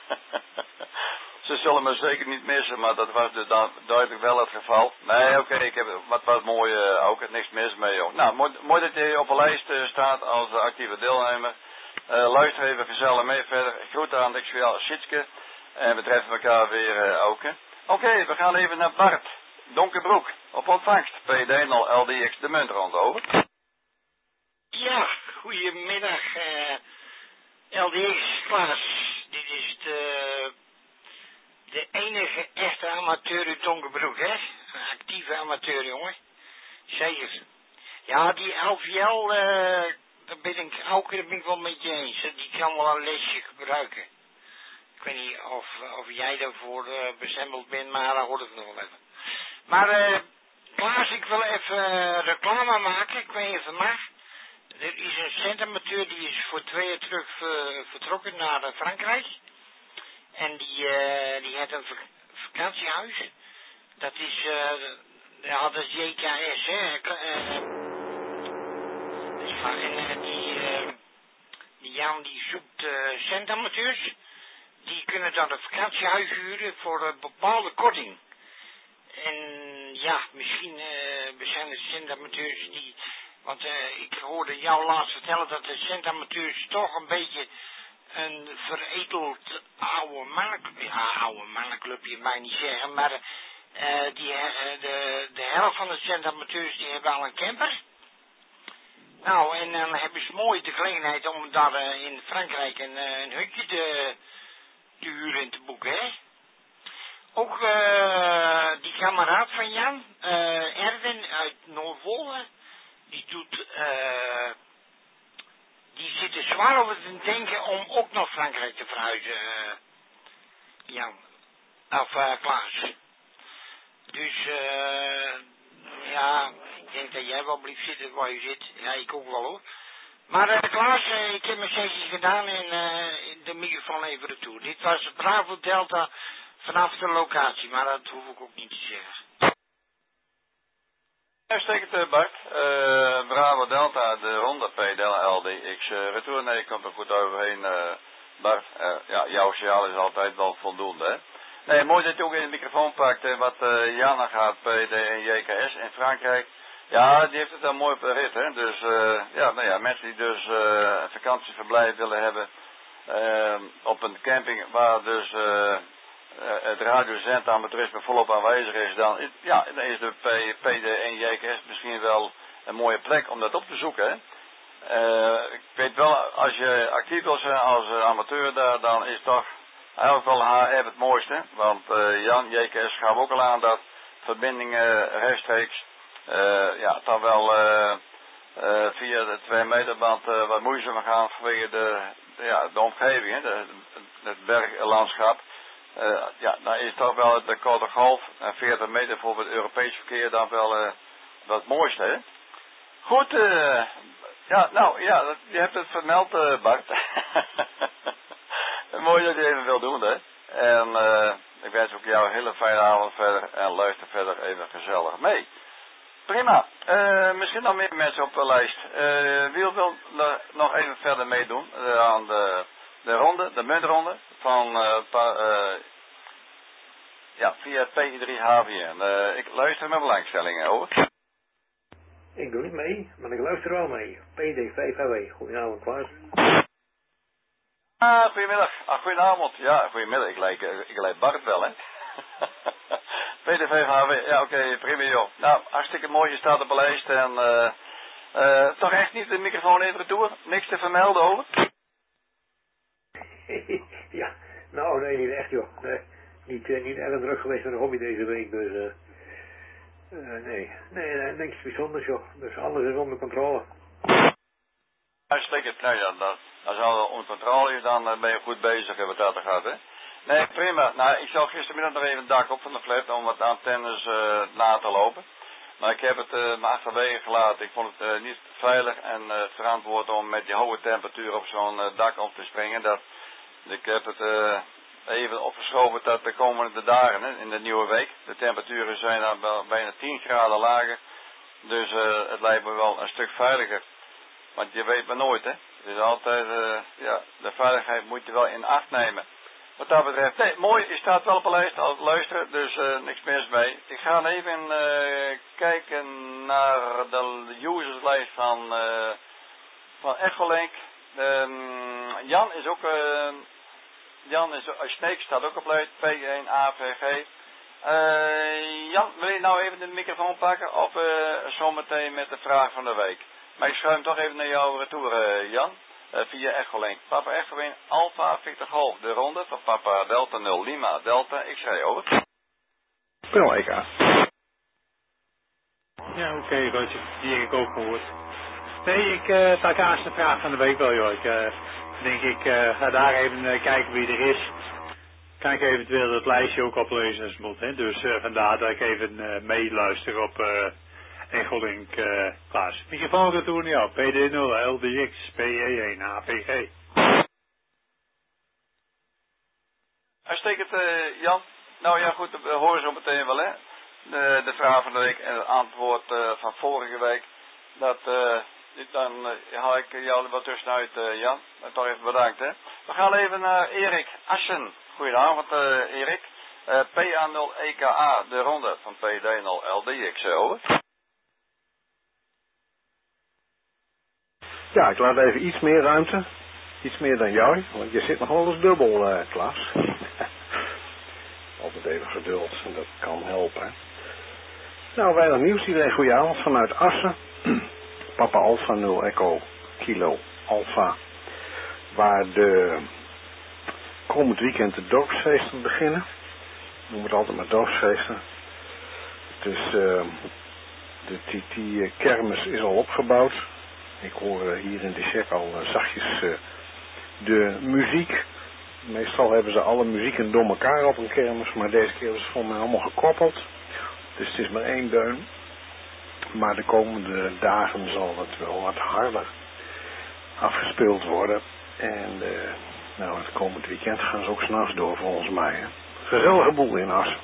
S1: Ze zullen me zeker niet missen, maar dat was dus dan duidelijk wel het geval. Nee, oké, okay, ik heb wat, wat mooi uh, ook. Niks mis mee, joh. Nou, mooi, mooi dat je op een lijst uh, staat als uh, actieve deelnemer. Uh, luister even gezellig mee verder. Groeten aan de X V L Sietske. En we treffen elkaar weer uh, ook. Oké, okay, we gaan even naar Bart Donkerbroek. Op ontvangst, P D nul L D X de Muntronde, over.
S9: Ja, goedemiddag, uh, L D X, Klaas. Dit is de, de enige echte amateur uit Donkerbroek, hè? Een actieve amateur, jongen. Zeker. Ja, die L V L, uh, daar ben ik ook daar ben ik wel met je eens. Die kan wel een lesje gebruiken. Ik weet niet of, of jij daarvoor uh, bestempeld bent, maar dat hoort ik nog wel even. Maar, eh... Uh, Klaas, ik wil even uh, reclame maken, ik weet niet of het mag. Er is een centamateur die is voor twee jaar terug uh, vertrokken naar uh, Frankrijk. En die, uh, die heeft een vakantiehuis. Dat is, uh, ja, dat is J K S, hè. Uh, en uh, die, uh, die Jan die zoekt uh, centamateurs. Die kunnen dan een vakantiehuis huren voor een bepaalde korting. En ja, misschien uh, zijn het centamateurs die... Want uh, ik hoorde jou laatst vertellen dat de centamateurs toch een beetje een veredeld oude mannenclub... Ja, oude mannenclubje mag je niet zeggen, maar uh, die, uh, de, de helft van de centamateurs die hebben al een camper. Nou, en dan hebben ze mooi de gelegenheid om daar uh, in Frankrijk een, uh, een hutje te, te huren en te boeken, hè. Ook uh, die kameraad van Jan, uh, Erwin uit Noordwolde, die doet, uh, die zit er zwaar over te denken om ook naar Frankrijk te verhuizen, uh, Jan, of uh, Klaas. Dus, uh, ja, ik denk dat jij wel blijft zitten waar je zit. Ja, ik ook wel, hoor. Maar uh, Klaas, uh, ik heb mijn sessie gedaan en uh, de microfoon even retour. Dit was Bravo Delta vanaf de locatie, maar dat hoef ik ook niet te zeggen.
S1: Uitstekend, Bart. Uh, Bravo Delta, de ronde P D L D X uh, retour. Nee, ik kom er goed overheen, uh, Bart. Uh, ja, jouw signaal is altijd wel voldoende, hè. Nee, mooi dat je ook in de microfoon pakt uh, wat uh, Jana gaat, P D en J K S in Frankrijk. Ja, die heeft het dan mooi op de rit, hè. Dus, uh, ja, nou ja, mensen die dus uh, een vakantieverblijf willen hebben uh, op een camping waar dus... Uh, Uh, het radiozend amateurisme volop aanwezig is, dan is, ja, dan is de P D en J K S misschien wel een mooie plek om dat op te zoeken. Hè? Uh, ik weet wel, als je actief wil zijn als uh, amateur daar, dan is toch eigenlijk wel H R het mooiste. Want uh, Jan, J K S gaven ook al aan dat verbindingen rechtstreeks, uh, ja, dan wel uh, uh, via de twee meterband uh, wat moeizamer gaan vanwege de, de, ja, de omgeving, hè? De, het berglandschap. Uh, ja, dan is toch wel de Korte Golf en veertig meter voor het Europees verkeer dan wel uh, wat mooiste, hè? Goed, uh, Ja, nou, ja, dat, je hebt het vermeld, uh, Bart. Mooi dat je even wil doen, hè. En uh, ik wens ook jou een hele fijne avond verder en luister verder even gezellig mee. Prima. Uh, misschien nog meer mensen op de lijst. Uh, wie wil er nog even verder meedoen uh, aan de, de ronde, de muntronde van uh, pa, uh, ja, via P drie H V N. Uh, ik luister met belangstelling, over.
S10: Ik doe niet mee, maar ik luister wel mee. P D vijf H W. Goedenavond, Klaas.
S1: Ah, goedemiddag. Ah, goedenavond. Ja, goedemiddag. Ik lijk, ik lijk Bart wel, hè. P D vijf H W. Ja, oké, okay, prima, joh. Nou, hartstikke mooi. Je staat op de lijst en uh, uh, toch echt niet de microfoon even retour? Niks te vermelden, over?
S10: Ja, nou, nee, niet echt, joh. Nee, niet, uh, niet erg druk geweest met de hobby deze week, dus... Uh... Uh, nee, nee, nee, niks bijzonders, joh. Dus alles is onder controle.
S1: Uitstekend. Nou ja, dat, als alles onder controle is, dan uh, ben je goed bezig wat dat er gaat, hè. Nee, prima. Nou, ik zal gistermiddag nog even het dak op van de flat om wat antennes uh, na te lopen. Maar ik heb het uh, maar achterwege gelaten. Ik vond het uh, niet veilig en uh, verantwoord om met die hoge temperatuur op zo'n uh, dak op te springen. Dat, ik heb het... Uh, even opgeschoven tot de komende dagen, hè, in de nieuwe week. De temperaturen zijn dan bijna tien graden lager. Dus uh, het lijkt me wel een stuk veiliger. Want je weet maar nooit, hè. Het is altijd, uh, ja, de veiligheid moet je wel in acht nemen. Wat dat betreft, nee, mooi, je staat wel op de lijst, al luisteren, dus uh, niks mis mee. Ik ga even uh, kijken naar de userslijst van, uh, van Echolink. Um, Jan is ook... Uh, Jan is, Sneek staat ook op lijst, P één A V G. Uh, Jan, wil je nou even de microfoon pakken of uh, zometeen met de vraag van de week? Maar ik schuim toch even naar jou retour, uh, Jan, uh, via Echolink. Papa Echolink, Alpha Victor Golf, de ronde van Papa Delta nul Lima Delta, ik schrijf over.
S11: Prima, E K.
S6: Ja, oké, okay, Roger, die heb ik ook gehoord. Nee, ik uh, pak haast de vraag van de week wel, joh. Ik... Uh, denk ik, uh, ga daar even uh, kijken wie er is. Kan ik eventueel het lijstje ook oplezen als het moet, hè. Dus uh, vandaar dat ik even uh, meeluister op uh, Echolink uh, Klaas. Microfoon retour nu op, P D nul, L D X, P E één, A P G.
S1: Uitstekend, uh, Jan. Nou ja, goed, we horen zo meteen wel, hè. De, de vraag van de week en het antwoord uh, van vorige week. Dat... Uh, Dan uh, haal ik jou wat tussenuit, uh, Jan. En toch even bedankt, hè. We gaan even naar Erik Assen. Goedenavond, uh, Erik. Uh, P A nul E K A, de ronde van P D nul L D X, over.
S11: Ja, ik laat even iets meer ruimte. Iets meer dan jou, want je zit nog wel eens dubbel, uh, Klaas. Altijd even geduld, en dat kan helpen, hè. Nou, weinig nieuws. Iedereen goedenavond vanuit Assen. Papa Alpha nul Echo Kilo Alpha, waar de komend weekend de dorpsfeesten beginnen. We noemen het altijd maar dorpsfeesten. Dus uh, de T T-kermis is al opgebouwd. Ik hoor uh, hier in de check al uh, zachtjes uh, de muziek. Meestal hebben ze alle muzieken door elkaar op een kermis, maar deze keer is het voor mij allemaal gekoppeld. Dus het is maar één deun. Maar de komende dagen zal het wel wat harder afgespeeld worden. En uh, nou, het komend weekend gaan ze ook 's nachts door volgens mij. Hè. Gezellige boel in Assen.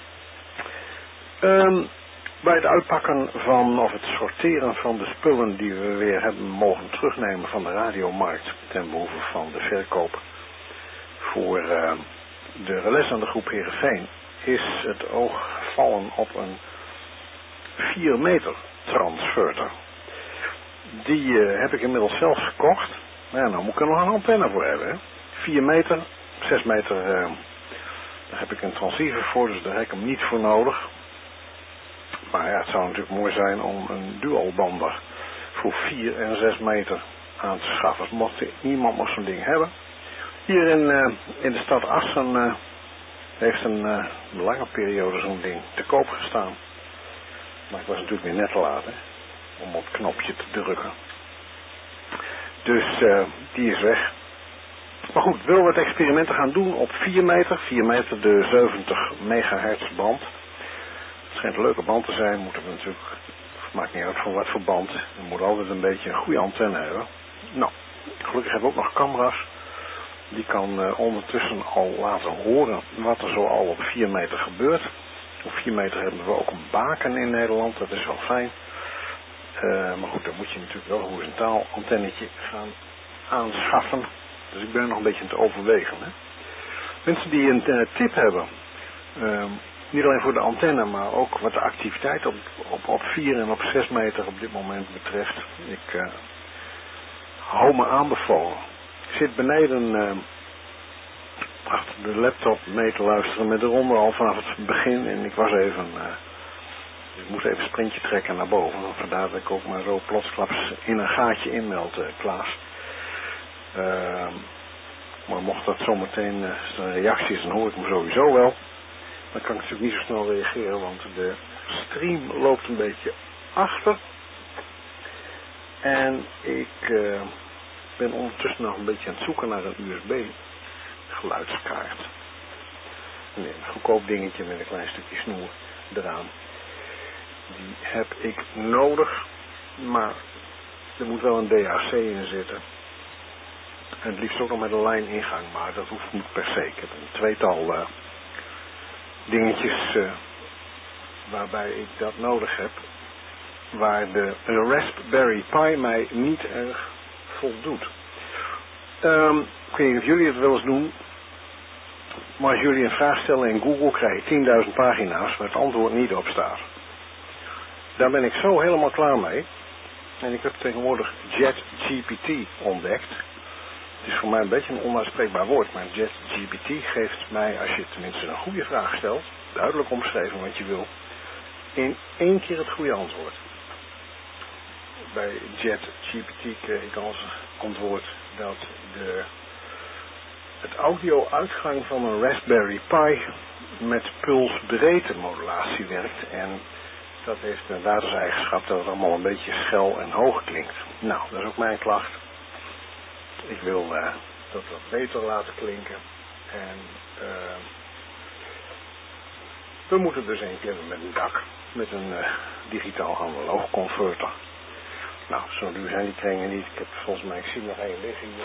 S11: Um, bij het uitpakken van, of het sorteren van de spullen die we weer hebben mogen terugnemen van de radiomarkt ten behoeve van de verkoop voor uh, de relais aan de groep Heerenveen, is het oog gevallen op een vier meter transverter. Die uh, heb ik inmiddels zelf gekocht. Nou, nou moet ik er nog een antenne voor hebben. Hè. vier meter, zes meter, uh, daar heb ik een transceiver voor, dus daar heb ik hem niet voor nodig. Maar ja, het zou natuurlijk mooi zijn om een dualbander voor vier en zes meter aan te schaffen. Dus mocht niemand nog zo'n ding hebben. Hier in, uh, in de stad Assen uh, heeft een uh, lange periode zo'n ding te koop gestaan. Maar ik was natuurlijk weer net te laat, hè, om op het knopje te drukken. Dus uh, die is weg. Maar goed, willen we het experimenten gaan doen op vier meter. vier meter de zeventig megahertz band. Het schijnt een leuke band te zijn. Moeten we natuurlijk Maakt niet uit voor wat voor band. Je moet altijd een beetje een goede antenne hebben. Nou, gelukkig hebben we ook nog camera's. Die kan uh, ondertussen al laten horen wat er zo al op vier meter gebeurt. Op vier meter hebben we ook een baken in Nederland. Dat is wel fijn. Uh, maar goed, dan moet je natuurlijk wel een horizontaal antennetje gaan aanschaffen. Dus ik ben nog een beetje aan het overwegen. Hè. Mensen die een uh, tip hebben. Uh, niet alleen voor de antenne, maar ook wat de activiteit op, op, op vier en op zes meter op dit moment betreft. Ik uh, hou me aanbevolen. Ik zit beneden uh, achter de laptop mee te luisteren met de ronde al vanaf het begin. En ik was even... Uh, ik moest even een sprintje trekken naar boven. Vandaar dat ik ook maar zo plotsklaps in een gaatje inmeld, uh, Klaas. Uh, maar mocht dat zometeen uh, zijn reactie is, dan hoor ik hem sowieso wel. Dan kan ik natuurlijk niet zo snel reageren, want de stream loopt een beetje achter. En ik uh, ben ondertussen nog een beetje aan het zoeken naar een U S B geluidskaart. Nee, een goedkoop dingetje met een klein stukje snoer eraan. Die heb ik nodig, maar er moet wel een D A C in zitten. En het liefst ook nog met een lijningang, maar dat hoeft niet per se. Ik heb een tweetal uh, dingetjes uh, waarbij ik dat nodig heb, waar de Raspberry Pi mij niet erg voldoet. Um, ik weet niet of jullie het wel eens doen, maar als jullie een vraag stellen in Google krijg je tienduizend pagina's waar het antwoord niet op staat. Daar ben ik zo helemaal klaar mee. En ik heb tegenwoordig JetGPT ontdekt. Het is voor mij een beetje een onuitspreekbaar woord, maar JetGPT geeft mij, als je tenminste een goede vraag stelt, duidelijk omschreven wat je wil, in één keer het goede antwoord. Bij JetGPT kreeg ik als antwoord dat de, het audio-uitgang van een Raspberry Pi met pulsbreedte modulatie werkt. En dat heeft inderdaad als eigenschap dat het allemaal een beetje schel en hoog klinkt. Nou, dat is ook mijn klacht. Ik wil uh, dat wat beter laten klinken. En uh, we moeten dus een keer met een dak. Met een uh, digitaal analoog converter. Nou, zo duur zijn die kringen niet. Ik heb volgens mij, ik zie nog één liggen hier.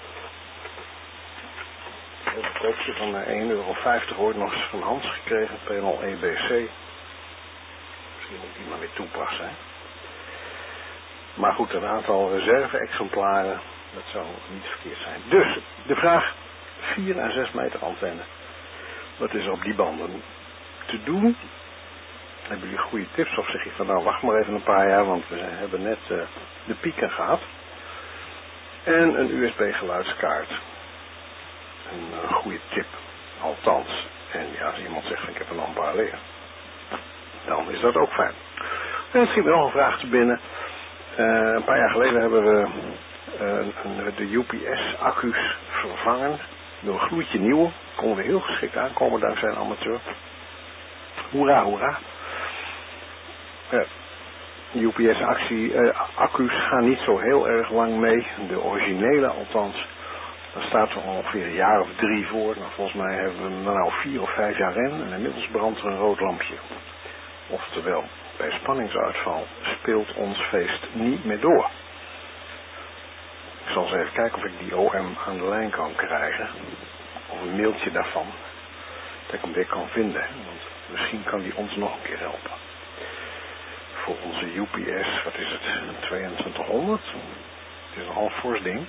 S11: Het koopje van uh, één euro vijftig ooit nog eens van Hans gekregen. P N L E B C. Misschien moet ik die maar weer toepassen. Hè? Maar goed, een aantal reserve-exemplaren. Dat zou niet verkeerd zijn. Dus, de vraag, vier en zes meter antenne. Wat is er op die banden te doen? Hebben jullie goede tips? Of zeg je van nou, wacht maar even een paar jaar, want we hebben net uh, de pieken gehad. En een U S B geluidskaart. Een uh, goede tip. Althans. En ja, als iemand zegt, ik heb een ampère, dan is dat ook fijn. En er schiet me nog een vraag te binnen. Uh, een paar jaar geleden hebben we uh, de U P S-accu's vervangen door een gloedje nieuwe. Konden we heel geschikt aankomen dankzij een amateur. Hoera, hoera. Uh, U P S-accu's uh, gaan niet zo heel erg lang mee. De originele althans. Daar staat er ongeveer een jaar of drie voor. Nou, volgens mij hebben we hem nou vier of vijf jaar in. En inmiddels brandt er een rood lampje. Oftewel, bij spanningsuitval speelt ons feest niet meer door. Ik zal eens even kijken of ik die O M aan de lijn kan krijgen. Of een mailtje daarvan. Dat ik hem weer kan vinden. Want misschien kan die ons nog een keer helpen. Voor onze U P S, wat is het? tweeëntwintighonderd. Het is een half fors ding.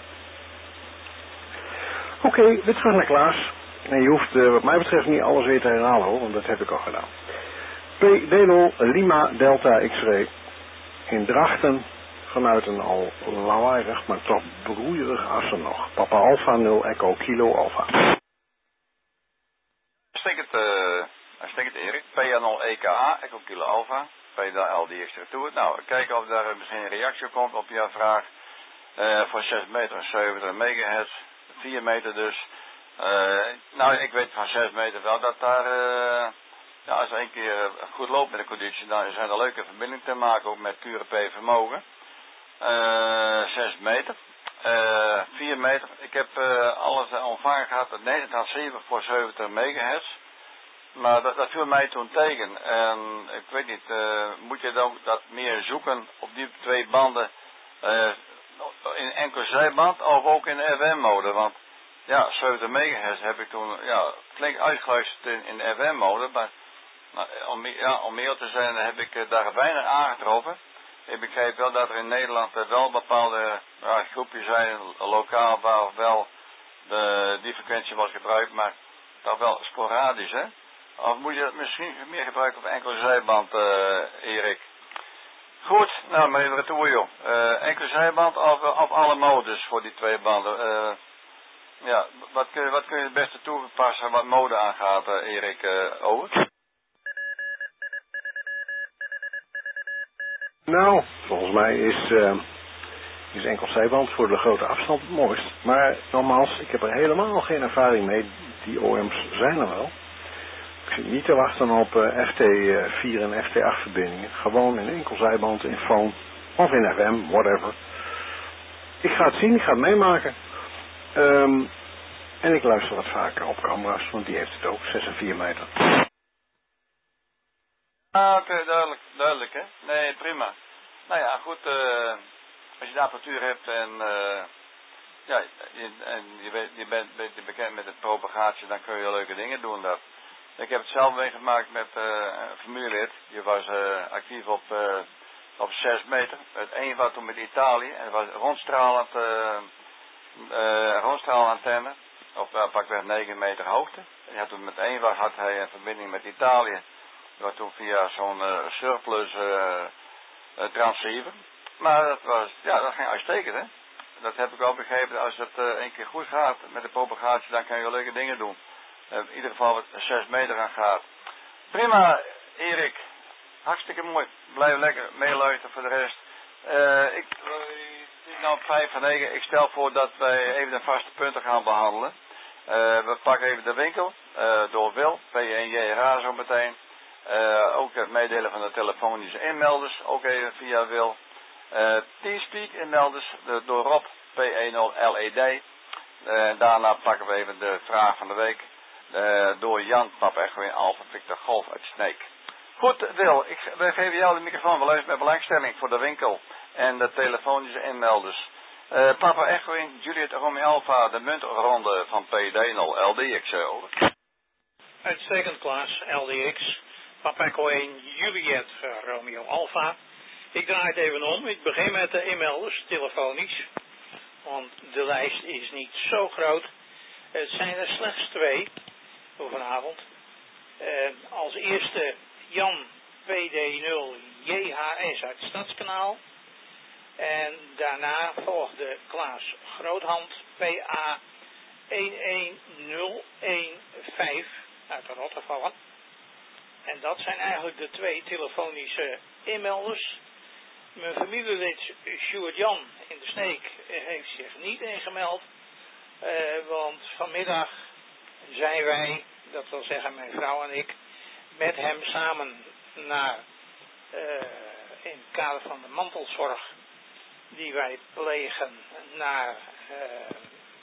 S11: Oké, okay, weer terug naar Klaas. En je hoeft uh, wat mij betreft niet alles weer te herhalen hoor, want dat heb ik al gedaan. P Delo Lima Delta X-ray in Drachten vanuit een al lawaaierig, maar toch broeierig assen nog. Papa Alpha nul Echo Kilo Alpha.
S1: Uitstekend, uh, uitstekend Erik. P A nul E K A Echo Kilo Alpha. P D L die extra toer. Nou, kijken of daar misschien een reactie komt op jouw vraag. Uh, voor zes meter en zeventig megahertz. vier meter dus. Uh, nou, ik weet van zes meter wel dat daar... Uh, Ja, als het één keer goed loopt met de conditie, dan zijn er leuke verbindingen te maken, ook met Q R P vermogen. Uh, zes meter. Uh, vier meter. Ik heb uh, alles ontvangen gehad. Het Nederland zeven voor zeventig megahertz. Maar dat, dat viel mij toen tegen. En ik weet niet, uh, moet je dan dat meer zoeken op die twee banden uh, in enkel zijband of ook in de F M-mode? Want ja, zeventig megahertz heb ik toen ja, flink uitgeluisterd in, in de F M-mode. Maar nou, om, ja, om meer te zijn heb ik uh, daar weinig aangetroffen. Ik begreep wel dat er in Nederland uh, wel bepaalde ja, groepjes zijn, lokaal, waar wel de, die frequentie was gebruikt, maar toch wel sporadisch, hè? Of moet je het misschien meer gebruiken op enkele zijband, uh, Erik? Goed, nou meneer Retour, joh. Uh, enkele zijband of, of alle modes voor die twee banden? Uh, ja, wat kun, je, wat kun je het beste toepassen wat mode aangaat, uh, Erik uh, Over?
S11: Nou, volgens mij is, uh, is enkel zijband voor de grote afstand het mooist. Maar nogmaals, ik heb er helemaal geen ervaring mee. Die O M's zijn er wel. Ik zit niet te wachten op uh, F T vier en F T acht verbindingen. Gewoon in enkel zijband, in phone of in F M, whatever. Ik ga het zien, ik ga het meemaken. Um, en ik luister wat vaker op camera's, want die heeft het ook, zes en vier meter.
S1: Ah, oké, okay, duidelijk, duidelijk, hè? Nee, prima. Nou ja, goed, uh, als je de apparatuur hebt en, uh, ja, je, en je, weet, je bent een beetje bekend met het propagatie, dan kun je leuke dingen doen. Dat. Ik heb het zelf meegemaakt met uh, een familielid, die was uh, actief op, uh, op zes meter. Het een was toen met Italië, en het was rondstralend, uh, uh, rondstralend antenne, op uh, pakweg negen meter hoogte. En ja, toen met één was had hij een verbinding met Italië. Dat was toen via zo'n uh, surplus uh, uh, transceiver. Maar dat was, ja, dat ging uitstekend, hè. Dat heb ik wel begrepen. Als het uh, een keer goed gaat met de propagatie, dan kan je leuke dingen doen. Uh, in ieder geval wat zes meter aan gaat. Prima, Erik. Hartstikke mooi. Blijf lekker meeluisteren voor de rest. Uh, ik, uh, het is nou vijf van negen. Ik stel voor dat wij even de vaste punten gaan behandelen. Uh, we pakken even de winkel. Uh, door Wil. P één J R A zo meteen. Uh, ook het meedelen van de telefonische inmelders, ook even via Wil. Uh, T-Speak inmelders de, door Rob, P nul L E D. Uh, daarna pakken we even de vraag van de week. Uh, door Jan, Papa Echo in Alpha Victor Golf uit Sneek. Goed, Wil, ik, we geven jou de microfoon. We luisteren met belangstelling voor de winkel en de telefonische inmelders. Uh, Papa Echo in Juliet Romeo Alpha, de muntronde van P D nul L D X. Over.
S2: Uitstekend, Klaas, L D X. Papa Echo één, Juliet, uh, Romeo Alpha. Ik draai het even om. Ik begin met de inmelders, telefonisch. Want de lijst is niet zo groot. Het zijn er slechts twee voor vanavond. Uh, als eerste Jan P D nul J H S uit het Stadskanaal. En daarna volgde Klaas Groothand P A een een nul een vijf uit de Rottervallen. En dat zijn eigenlijk de twee telefonische inmelders. Mijn familielid Sjoerd Jan in de Sneek heeft zich niet ingemeld. Uh, want vanmiddag zijn wij, dat wil zeggen mijn vrouw en ik, met hem samen naar, uh, in het kader van de mantelzorg die wij plegen, naar uh,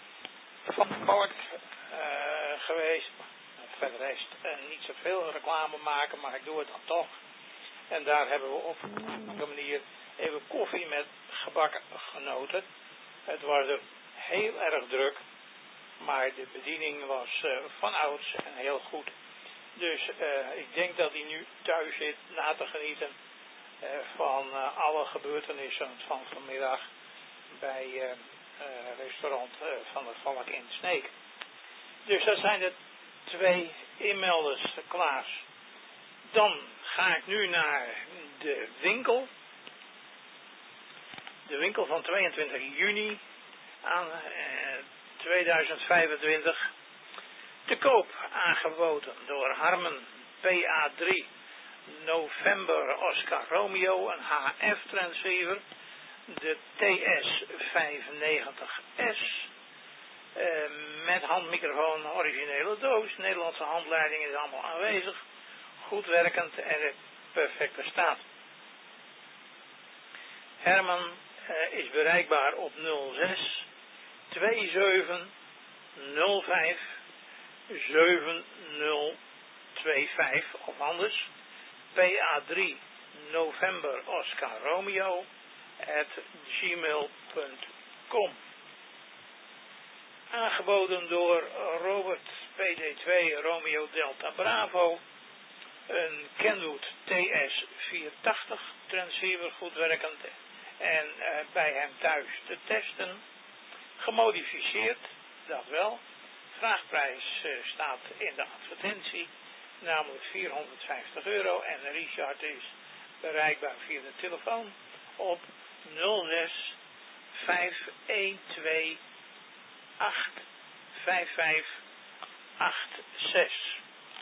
S2: Van Poort uh, geweest. Verder is uh, niet zoveel reclame maken, maar ik doe het dan toch. En daar hebben we op een manier even koffie met gebak genoten. Het was er heel erg druk, maar de bediening was uh, van ouds en heel goed. Dus uh, ik denk dat hij nu thuis zit na te genieten uh, van uh, alle gebeurtenissen van vanmiddag bij uh, uh, restaurant uh, van het Volk in Sneek. Dus dat zijn de twee inmelders, Klaas. Dan ga ik nu naar de winkel. De winkel van tweeëntwintig juni aan eh, tweeduizend vijfentwintig. Te koop aangeboden door Harmen P A drie November Oscar Romeo, een H F transceiver. De T S vijfennegentig S. Uh, met handmicrofoon, originele doos, Nederlandse handleiding is allemaal aanwezig, goed werkend en in perfecte staat. Herman uh, is bereikbaar op nul zes twee zeven nul vijf zeven nul vijf of anders P A drie November Oscar Romeo at gmail punt com. Aangeboden door Robert P D twee Romeo Delta Bravo, een Kenwood T S vierentachtig transceiver goed werkend en uh, bij hem thuis te testen, gemodificeerd, dat wel. Vraagprijs uh, staat in de advertentie, namelijk vierhonderdvijftig euro en Richard is bereikbaar via de telefoon op nul zes vijf een twee acht vijf vijf acht zes.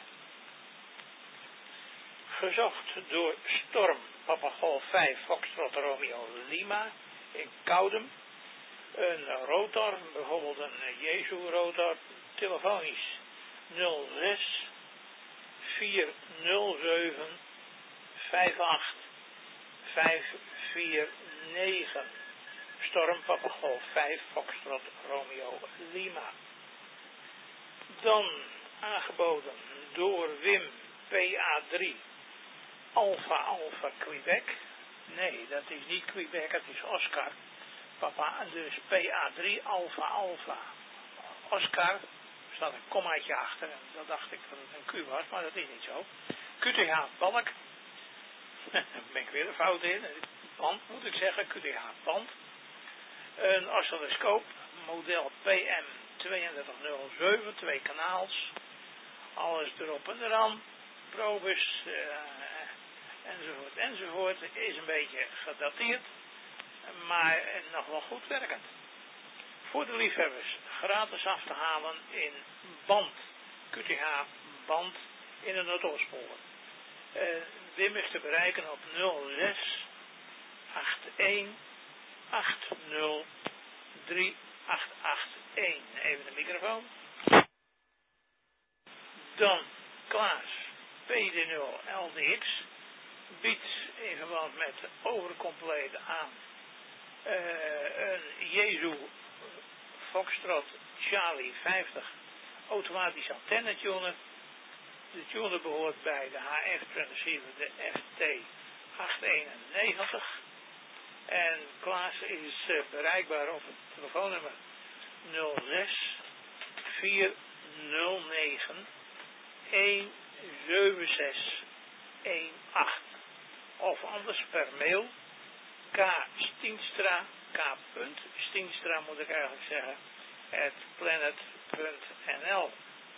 S2: Gezocht door Storm, Papa Golf vijf, Foxtrot Romeo Lima in Koudem. Een rotor, bijvoorbeeld een Jesu rotor, telefonisch nul zes vier nul zeven vijf acht vijf vier negen. Storm, Papa Golf vijf, Foxtrot Romeo Lima. Dan aangeboden door Wim P A drie Alpha Alpha Quebec. Nee, dat is niet Quebec, het is Oscar. Papa, dus P A drie Alpha Alpha Oscar. Er staat een kommaatje achter en dat dacht ik dat het een Q was, maar dat is niet zo. Q T H Balk. Daar ben ik weer een fout in. Band moet ik zeggen, Q T H band. Een oscilloscoop, model P M tweeëndertig nul zeven, twee kanaals. Alles erop en eraan. Probes, uh, enzovoort, enzovoort. Is een beetje gedateerd, maar nog wel goed werkend. Voor de liefhebbers, gratis af te halen in band. Q T H band in een Noordoostspoor. Uh, Wim is te bereiken op nul zes acht een acht nul drie acht acht een. Even de microfoon. Dan Klaas P D nul L D X biedt in verband met overcompleet aan uh, een Jesu Foxtrot Charlie vijftig automatisch antenne tuner. De tuner behoort bij de H F transceiver, de F T achthonderdeenennegentig. En Klaas is uh, bereikbaar op het telefoonnummer nul zes vier nul negen een zeven zes een acht. Of anders per mail K Stienstra, K. Stienstra moet ik eigenlijk zeggen, at planet punt n l.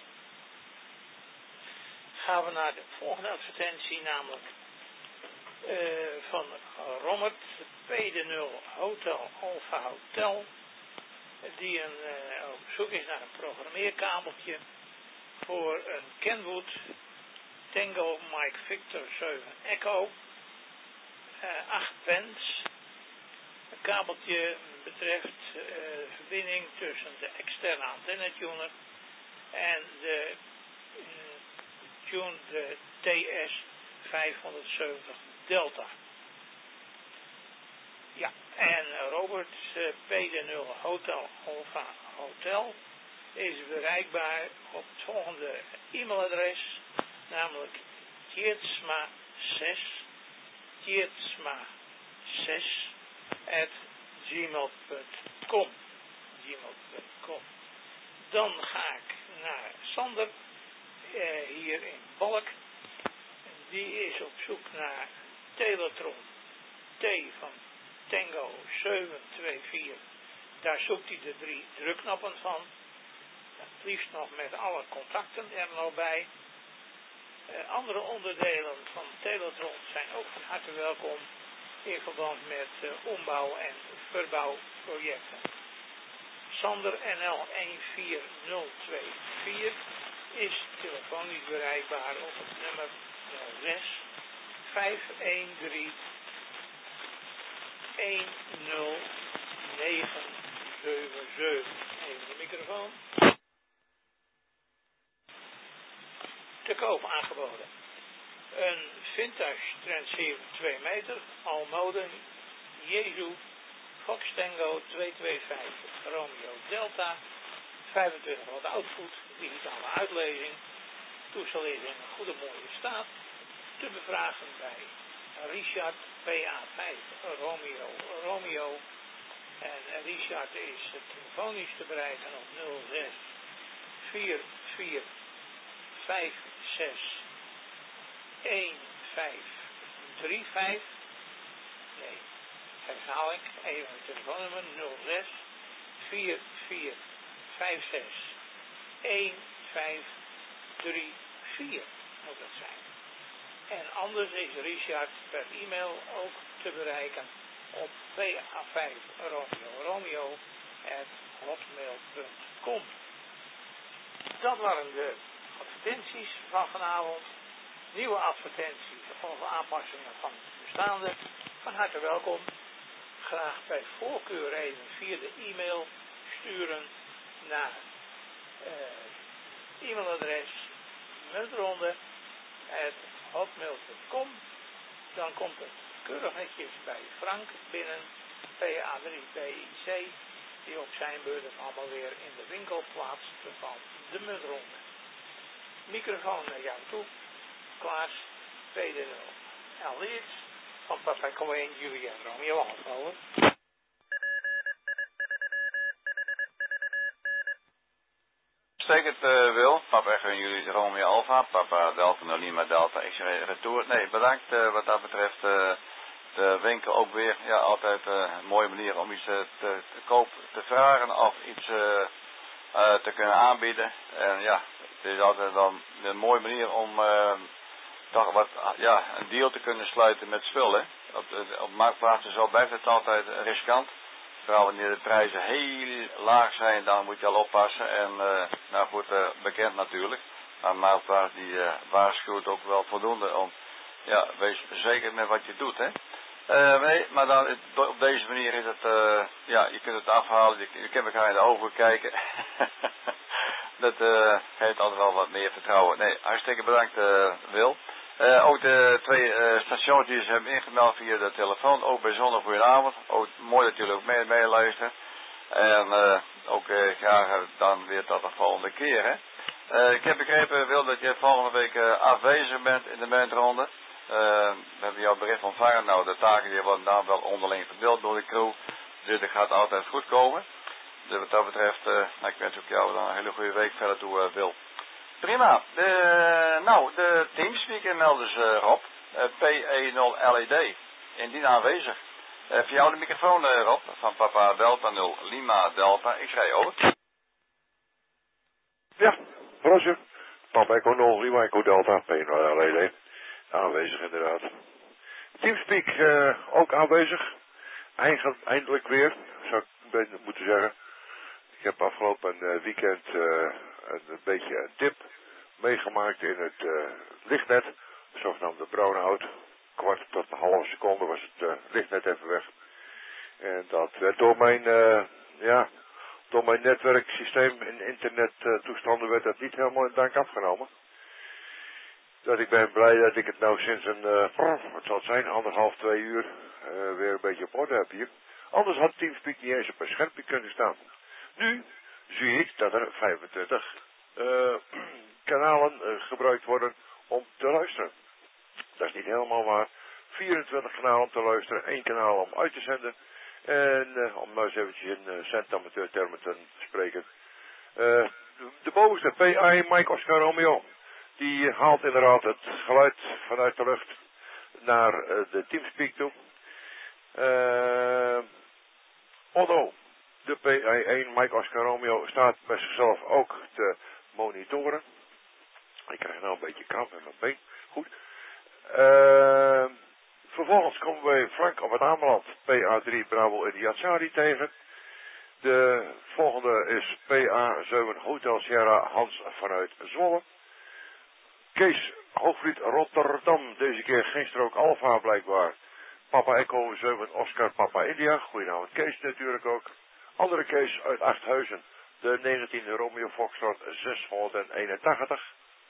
S2: Gaan we naar de volgende advertentie, namelijk uh, van Rommert, P D nul Hotel Alpha Hotel, die een, uh, op zoek is naar een programmeerkabeltje voor een Kenwood Tango Mike Victor zeven Echo, uh, acht pens. Het kabeltje betreft uh, verbinding tussen de externe antenne tuner en de uh, tune de T S vijfhonderdzeventig Delta. Ja, en Robert uh, P D nul Hotel Alpha Hotel is bereikbaar op het volgende e-mailadres, namelijk tjeertsma zes tjeertsma zes at gmail punt com. gmail punt com. Dan ga ik naar Sander, uh, hier in Balk. Die is op zoek naar Teletron T van Tango zeven twee vier. Daar zoekt hij de drie drukknoppen van. Het liefst nog met alle contacten er nog bij. Uh, andere onderdelen van Teletron zijn ook van harte welkom in verband met uh, ombouw- en verbouwprojecten. Sander N L een vier nul twee vier is telefonisch bereikbaar op het nummer nul zes vijf een drie een nul negen zeven zeven. Even de microfoon. Te koop aangeboden. Een vintage transceiver twee meter, Almode, Jesu, Fox Tango twee twee vijf, Romeo Delta, vijfentwintig watt output, digitale uitlezing, toestel is in een goede mooie staat te bevragen bij Richard P A vijf Romeo Romeo. En Richard is telefonisch te bereiken op nul zes vier vier vijf zes een vijf drie vijf. Nee, herhaal ik even het telefoonnummer nul zes vier vier vijf zes een vijf drie vier moet dat zijn. En anders is Richard per e-mail ook te bereiken op p a vijf Romeo Romeo at hotmail punt com. Dat waren de advertenties van vanavond. Nieuwe advertenties of aanpassingen van bestaande. Van harte welkom. Graag bij voorkeur even via de e-mail sturen naar uh, e-mailadres muntronde at hotmail punt com. Dan komt het keurig netjes bij Frank binnen, P A drie B I C, die op zijn beurt het allemaal weer in de winkel plaatst van de muntronde. Microfoon naar jou toe. Klaas, P D nul. L X van Papa Echo één, Julia Romeo Alfa, over.
S1: Stekend uh, Wil, Papa Echo en Julia Romeo Alfa, Papa Delta Lima Delta X-ray Retour. Nee, bedankt uh, wat dat betreft. Uh, de winkel ook weer, ja, altijd uh, een mooie manier om iets uh, te, te koop te vragen of iets uh, uh, te kunnen aanbieden. En ja, het is altijd dan een mooie manier om uh, toch wat, ja, een deal te kunnen sluiten met spullen. Op, op marktplaatsen zo blijft het altijd riskant. Vooral wanneer de prijzen heel laag zijn, dan moet je al oppassen. En uh, nou goed, uh, bekend natuurlijk. Maar marktplaats die uh, waarschuwt ook wel voldoende om, ja, wees zeker met wat je doet, hè. Uh, nee, maar dan, op deze manier is het, uh, ja, je kunt het afhalen, je, je kunt elkaar in de ogen kijken. Dat uh, geeft altijd wel wat meer vertrouwen. Nee, hartstikke bedankt, uh, Wil. Uh, ook de twee uh, stations die ze hebben ingemeld via de telefoon, ook bijzonder goedenavond. Ook mooi dat jullie ook mee, meeluisteren. En uh, ook uh, graag uh, dan weer tot de volgende keer, hè. Uh, ik heb begrepen, Wil, dat je volgende week uh, afwezig bent in de muntronde. Uh, we hebben jouw bericht ontvangen. Nou, de taken die worden dan wel onderling verdeeld door de crew. Dus het gaat altijd goed komen. Dus wat dat betreft, uh, nou, ik wens ook jou dan een hele goede week verder toe, uh, Wil. Prima. De, nou, de teamspeaker melden ze, Rob. Uh, P E nul L E D. Indien aanwezig. Uh, voor jou de microfoon, uh, Rob. Van Papa Delta nul Lima Delta. Ik schrijf over.
S12: Ja, Roger. Papa Echo nul Lima Echo Delta. P E nul L E D. Aanwezig inderdaad. Teamspeak uh, ook aanwezig. Eigen, eindelijk weer, zou ik moeten zeggen. Ik heb afgelopen uh, weekend uh, een beetje een tip meegemaakt in het uh, lichtnet. Zogenaamde brownhout. Kwart tot een halve seconde was het uh, lichtnet even weg. En dat werd door mijn, uh, ja, door mijn netwerksysteem en internettoestanden uh, werd dat niet helemaal in dank afgenomen. Dat ik ben blij dat ik het nou sinds een, uh, wat zal het zijn, anderhalf, twee uur uh, weer een beetje op orde heb hier. Anders had Teamspeak niet eens op een schermpje kunnen staan. Nu zie ik dat er vijfentwintig uh, kanalen uh, gebruikt worden om te luisteren. Dat is niet helemaal waar. vierentwintig kanalen om te luisteren, één kanaal om uit te zenden. En uh, om nou eens eventjes in uh, centamateurtermen te spreken. Uh, de bovenste, P I Mike Oscar Romeo. Die haalt inderdaad het geluid vanuit de lucht naar uh, de Teamspeak toe. Uh, Otto, de P I één Mike Oscar Romeo, staat bij zichzelf ook te monitoren. Ik krijg nou een beetje kramp in mijn been. Goed. Uh, vervolgens komen wij Frank op het aanbeland P A drie Bravo Idiatsari tegen. De volgende is P A zeven Hotel Sierra Hans vanuit Zwolle. Kees Hoogvliet Rotterdam, deze keer geen strook Alfa blijkbaar. Papa Echo zeven Oscar Papa India, goedenavond Kees natuurlijk ook. Andere Kees uit Achthuizen, de negentiende Romeo Foxtrot zeshonderdeenentachtig.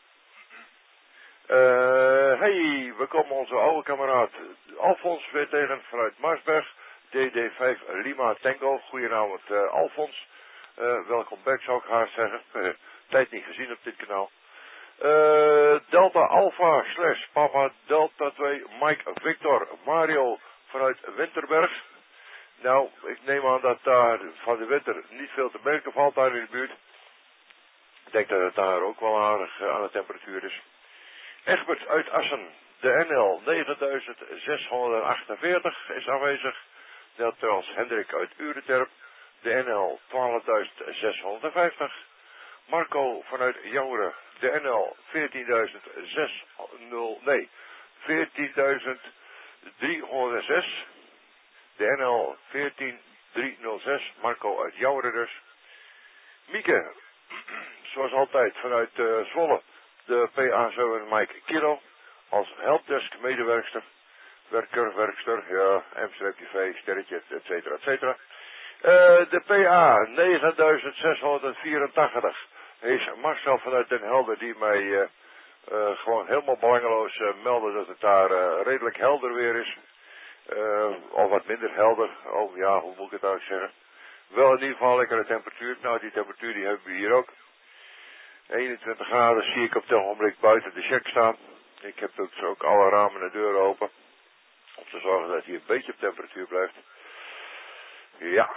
S12: Uh, hey, we komen onze oude kameraad Alfons weer tegen vanuit Marsberg. D D vijf Lima Tango, goedenavond uh, Alfons. Uh, welkom back zou ik haast zeggen. Uh, tijd niet gezien op dit kanaal. Uh, Delta Alpha slash Papa Delta twee Mike Victor Mario vanuit Winterberg. Nou, ik neem aan dat daar van de winter niet veel te merken valt daar in de buurt. Ik denk dat het daar ook wel aardig uh, aan de temperatuur is. Egbert uit Assen, de N L negen zes achtenveertig is aanwezig. Net als Hendrik uit Urenterp, de N L twaalf zeshonderdvijftig. Marco vanuit Jouren, de N L veertien zeshonderd, nee, veertien driehonderdzes. De N L veertien driehonderdzes, Marco uit Jouren dus. Mieke, zoals altijd vanuit uh, Zwolle, de P A zeven Mike Kilo, als helpdesk medewerkster, werker, werkster, ja, M-V, sterretje, et cetera, et cetera. Uh, de P A negen zeshonderdvierentachtig is Marcel vanuit Den Helder die mij uh, uh, gewoon helemaal belangeloos uh, meldde dat het daar uh, redelijk helder weer is. Uh, of wat minder helder. Oh ja, hoe moet ik het nou zeggen? Wel in ieder geval lekkere temperatuur. Nou, die temperatuur die hebben we hier ook. eenentwintig graden zie ik op dit ogenblik buiten de check staan. Ik heb dus ook alle ramen en deuren open. Om te zorgen dat hij een beetje op temperatuur blijft. Ja.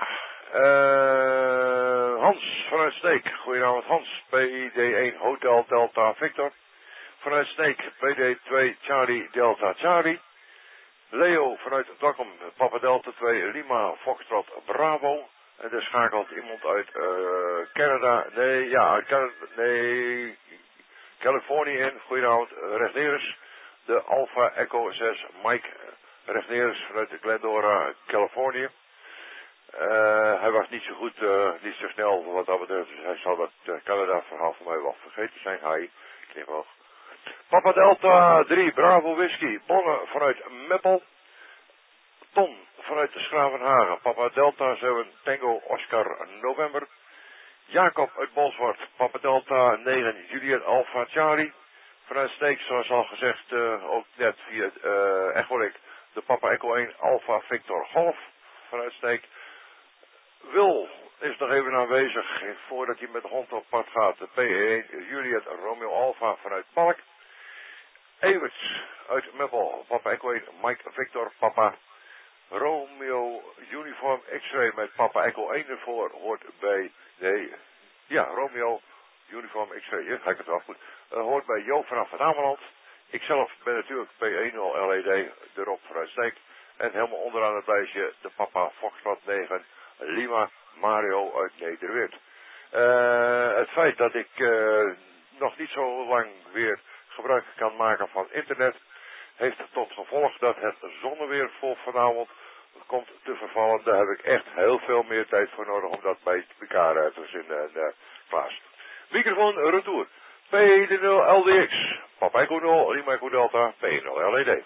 S12: Uh, Hans vanuit Sneek. Goedenavond Hans. P I D één Hotel Delta Victor. Vanuit Sneek. P D twee Charlie Delta Charlie. Leo vanuit Dokkum. Papa Delta twee Lima Foxtrot Bravo. En er schakelt iemand uit uh, Canada. Nee, ja, uit Canada. Nee, Californië in. Goedenavond. Uh, Regnerus. De Alpha Echo zes Mike Regnerus vanuit Glendora, Californië. Uh, hij was niet zo goed, uh, niet zo snel wat dat betreft, dus hij zal dat uh, Canada-verhaal van mij wel vergeten zijn. Hij, knipoog. Papa Delta drie, Bravo Whisky, Bonne vanuit Meppel, Ton vanuit de Schravenhagen, Papa Delta zeven, Tango Oscar November, Jacob uit Bolsward, Papa Delta negen, Juliet Alpha Charlie, vanuit Sneek, zoals al gezegd, uh, ook net via uh, Echolik, de Papa Echo één, Alpha Victor Golf, vanuit Sneek. Wil is nog even aanwezig voordat hij met de hond op pad gaat. De P één Juliet Romeo Alpha vanuit Palk. Everts uit Meppel. Papa Echo één Mike Victor Papa. Romeo Uniform X-ray met Papa Echo één ervoor hoort bij. Nee, ja, Romeo Uniform X-ray. Ja, ga ik het wel goed. Uh, hoort bij Joop vanaf Van Ameland. Ikzelf ben natuurlijk P één L E D erop vooruit steek. En helemaal onderaan het lijstje de Papa Foxtrot negen. Lima Mario uit Nederweert. Uh, het feit dat ik uh, nog niet zo lang weer gebruik kan maken van internet, heeft tot gevolg dat het zonneweer voor vanavond komt te vervallen. Daar heb ik echt heel veel meer tijd voor nodig om dat bij elkaar uit te verzinnen. En uh, Klaas. Microfoon retour. P nul L D X. Papa Echo nul, Lima Echo Delta, P nul L E D.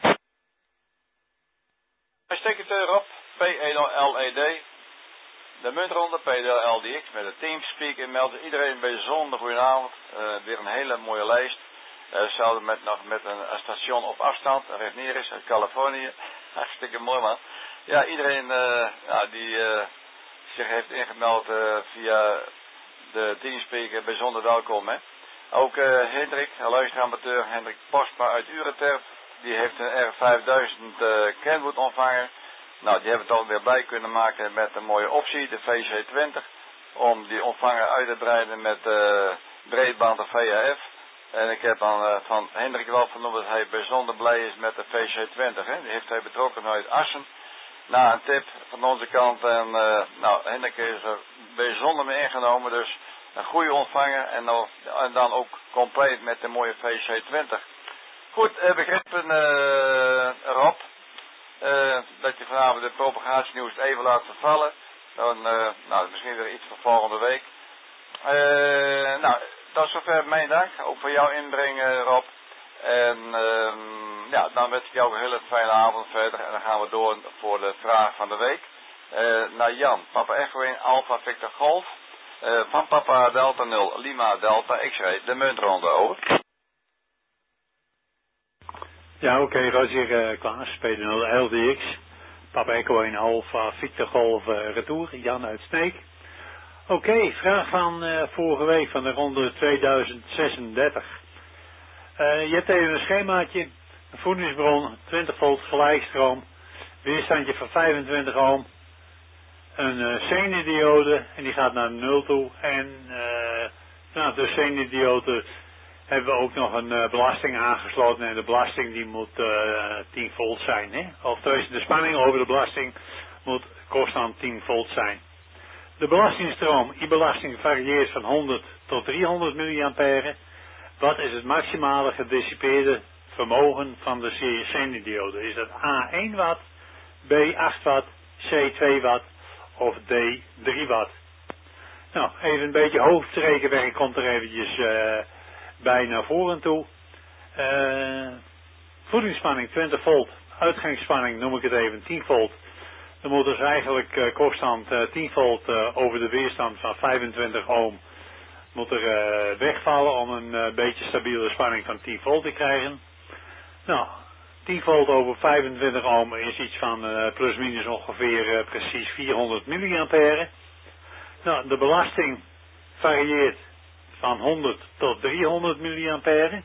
S1: Hij steekt het erop. P nul L E D. De muntronde P nul L D X met de Teamspeak inmelden. Iedereen bijzonder goedenavond. Uh, weer een hele mooie lijst. Uh, zouden met nog met een, een station op afstand. Regnerus uit Californië. Hartstikke mooi man. Ja, iedereen uh, ja, die uh, zich heeft ingemeld uh, via de Teamspeak, bijzonder welkom. Hè. Ook uh, Hendrik, een luisteramateur, Hendrik Postma uit Urenterp. Die heeft een R vijfduizend uh, Kenwood ontvanger. Nou, die hebben we toch weer blij kunnen maken met een mooie optie, de V C twintig. Om die ontvanger uit te breiden met uh, breedband of V H F. En ik heb dan uh, van Hendrik wel vernoemd dat hij bijzonder blij is met de V C twintig. Hè. Die heeft hij betrokken uit Assen. Na een tip van onze kant. En uh, nou, Hendrik is er bijzonder mee ingenomen. Dus een goede ontvanger. En, nog, en dan ook compleet met de mooie V C twintig. Goed, uh, begrepen uh, Rob. Uh, dat je vanavond de propagatienieuws even laat vervallen. Dan, uh, nou, misschien weer iets voor volgende week. Uh, nou, tot zover mijn dank. Ook voor jouw inbreng, uh, Rob. En uh, ja, dan wens ik jou een hele fijne avond verder. En dan gaan we door voor de vraag van de week. Uh, naar Jan, Papa Echo één, Alpha Victor Golf. Uh, van Papa Delta nul, Lima Delta X-ray, de muntronde, over.
S6: Ja, oké, okay, Roger uh, Klaas, P nul L D X, Papa Echo één Alpha Victor Golf uh, Retour, Jan uit Sneek. Oké, okay, vraag van uh, vorige week van de ronde tweeduizend zesendertig. Uh, je hebt even een schemaatje, een voedingsbron, twintig volt gelijkstroom, weerstandje van vijfentwintig ohm, een uh, senediode en die gaat naar nul toe en uh, nou, de senediode hebben we ook nog een uh, belasting aangesloten en de belasting die moet uh, tien volt zijn. Hè? Of de spanning over de belasting moet constant tien volt zijn. De belastingstroom, I-belasting varieert van honderd tot driehonderd milliampère. Wat is het maximale gedissipeerde vermogen van de senediode? Is dat A één watt, B acht watt, C twee watt of D drie watt? Nou, even een beetje hoofdrekenwerk komt er eventjes uh, bij naar voren toe. Uh, voedingsspanning twintig volt, uitgangsspanning noem ik het even tien volt. Dan moet dus eigenlijk uh, constant uh, tien volt uh, over de weerstand van vijfentwintig ohm moet er uh, wegvallen om een uh, beetje stabiele spanning van tien volt te krijgen. Nou, tien volt over vijfentwintig ohm is iets van uh, plus minus ongeveer uh, precies vierhonderd milliampère. Nou, de belasting varieert van honderd tot driehonderd milliampère.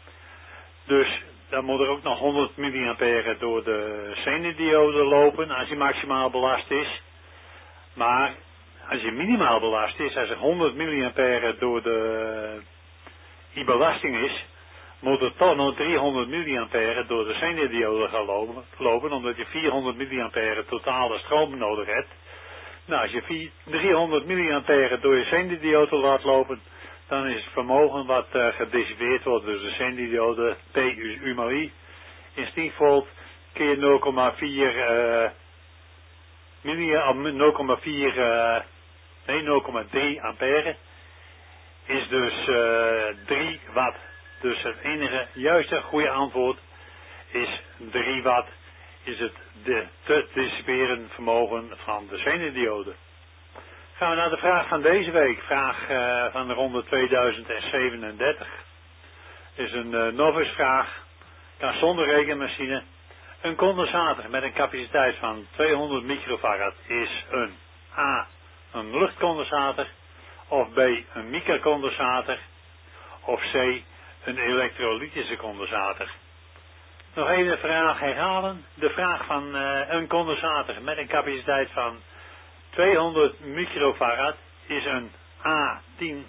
S6: Dus dan moet er ook nog honderd milliampère door de senediode lopen als hij maximaal belast is. Maar als hij minimaal belast is, als er honderd milliampère door de I-belasting is, moet er toch nog driehonderd milliampère door de senediode gaan lopen, lopen omdat je vierhonderd milliampère totale stroom nodig hebt. Nou, als je driehonderd milliampère door je senediode laat lopen, dan is het vermogen wat uh, gedissipeerd wordt door de senediode P U maal I is tien volt keer nul komma vier uh, millia, nul komma vier uh, nee nul komma drie ampère is dus uh, drie watt. Dus het enige juiste goede antwoord is drie watt is het de te dissiperen vermogen van de senediode. Gaan we naar de vraag van deze week. Vraag uh, van de ronde tweeduizend zevenendertig. Is een uh, novice vraag. Kan zonder rekenmachine. Een condensator met een capaciteit van tweehonderd microfarad is een A. Een luchtcondensator. Of B. Een microcondensator. Of C. Een elektrolytische condensator. Nog even de vraag herhalen. De vraag van uh, een condensator met een capaciteit van tweehonderd microfarad is een A tien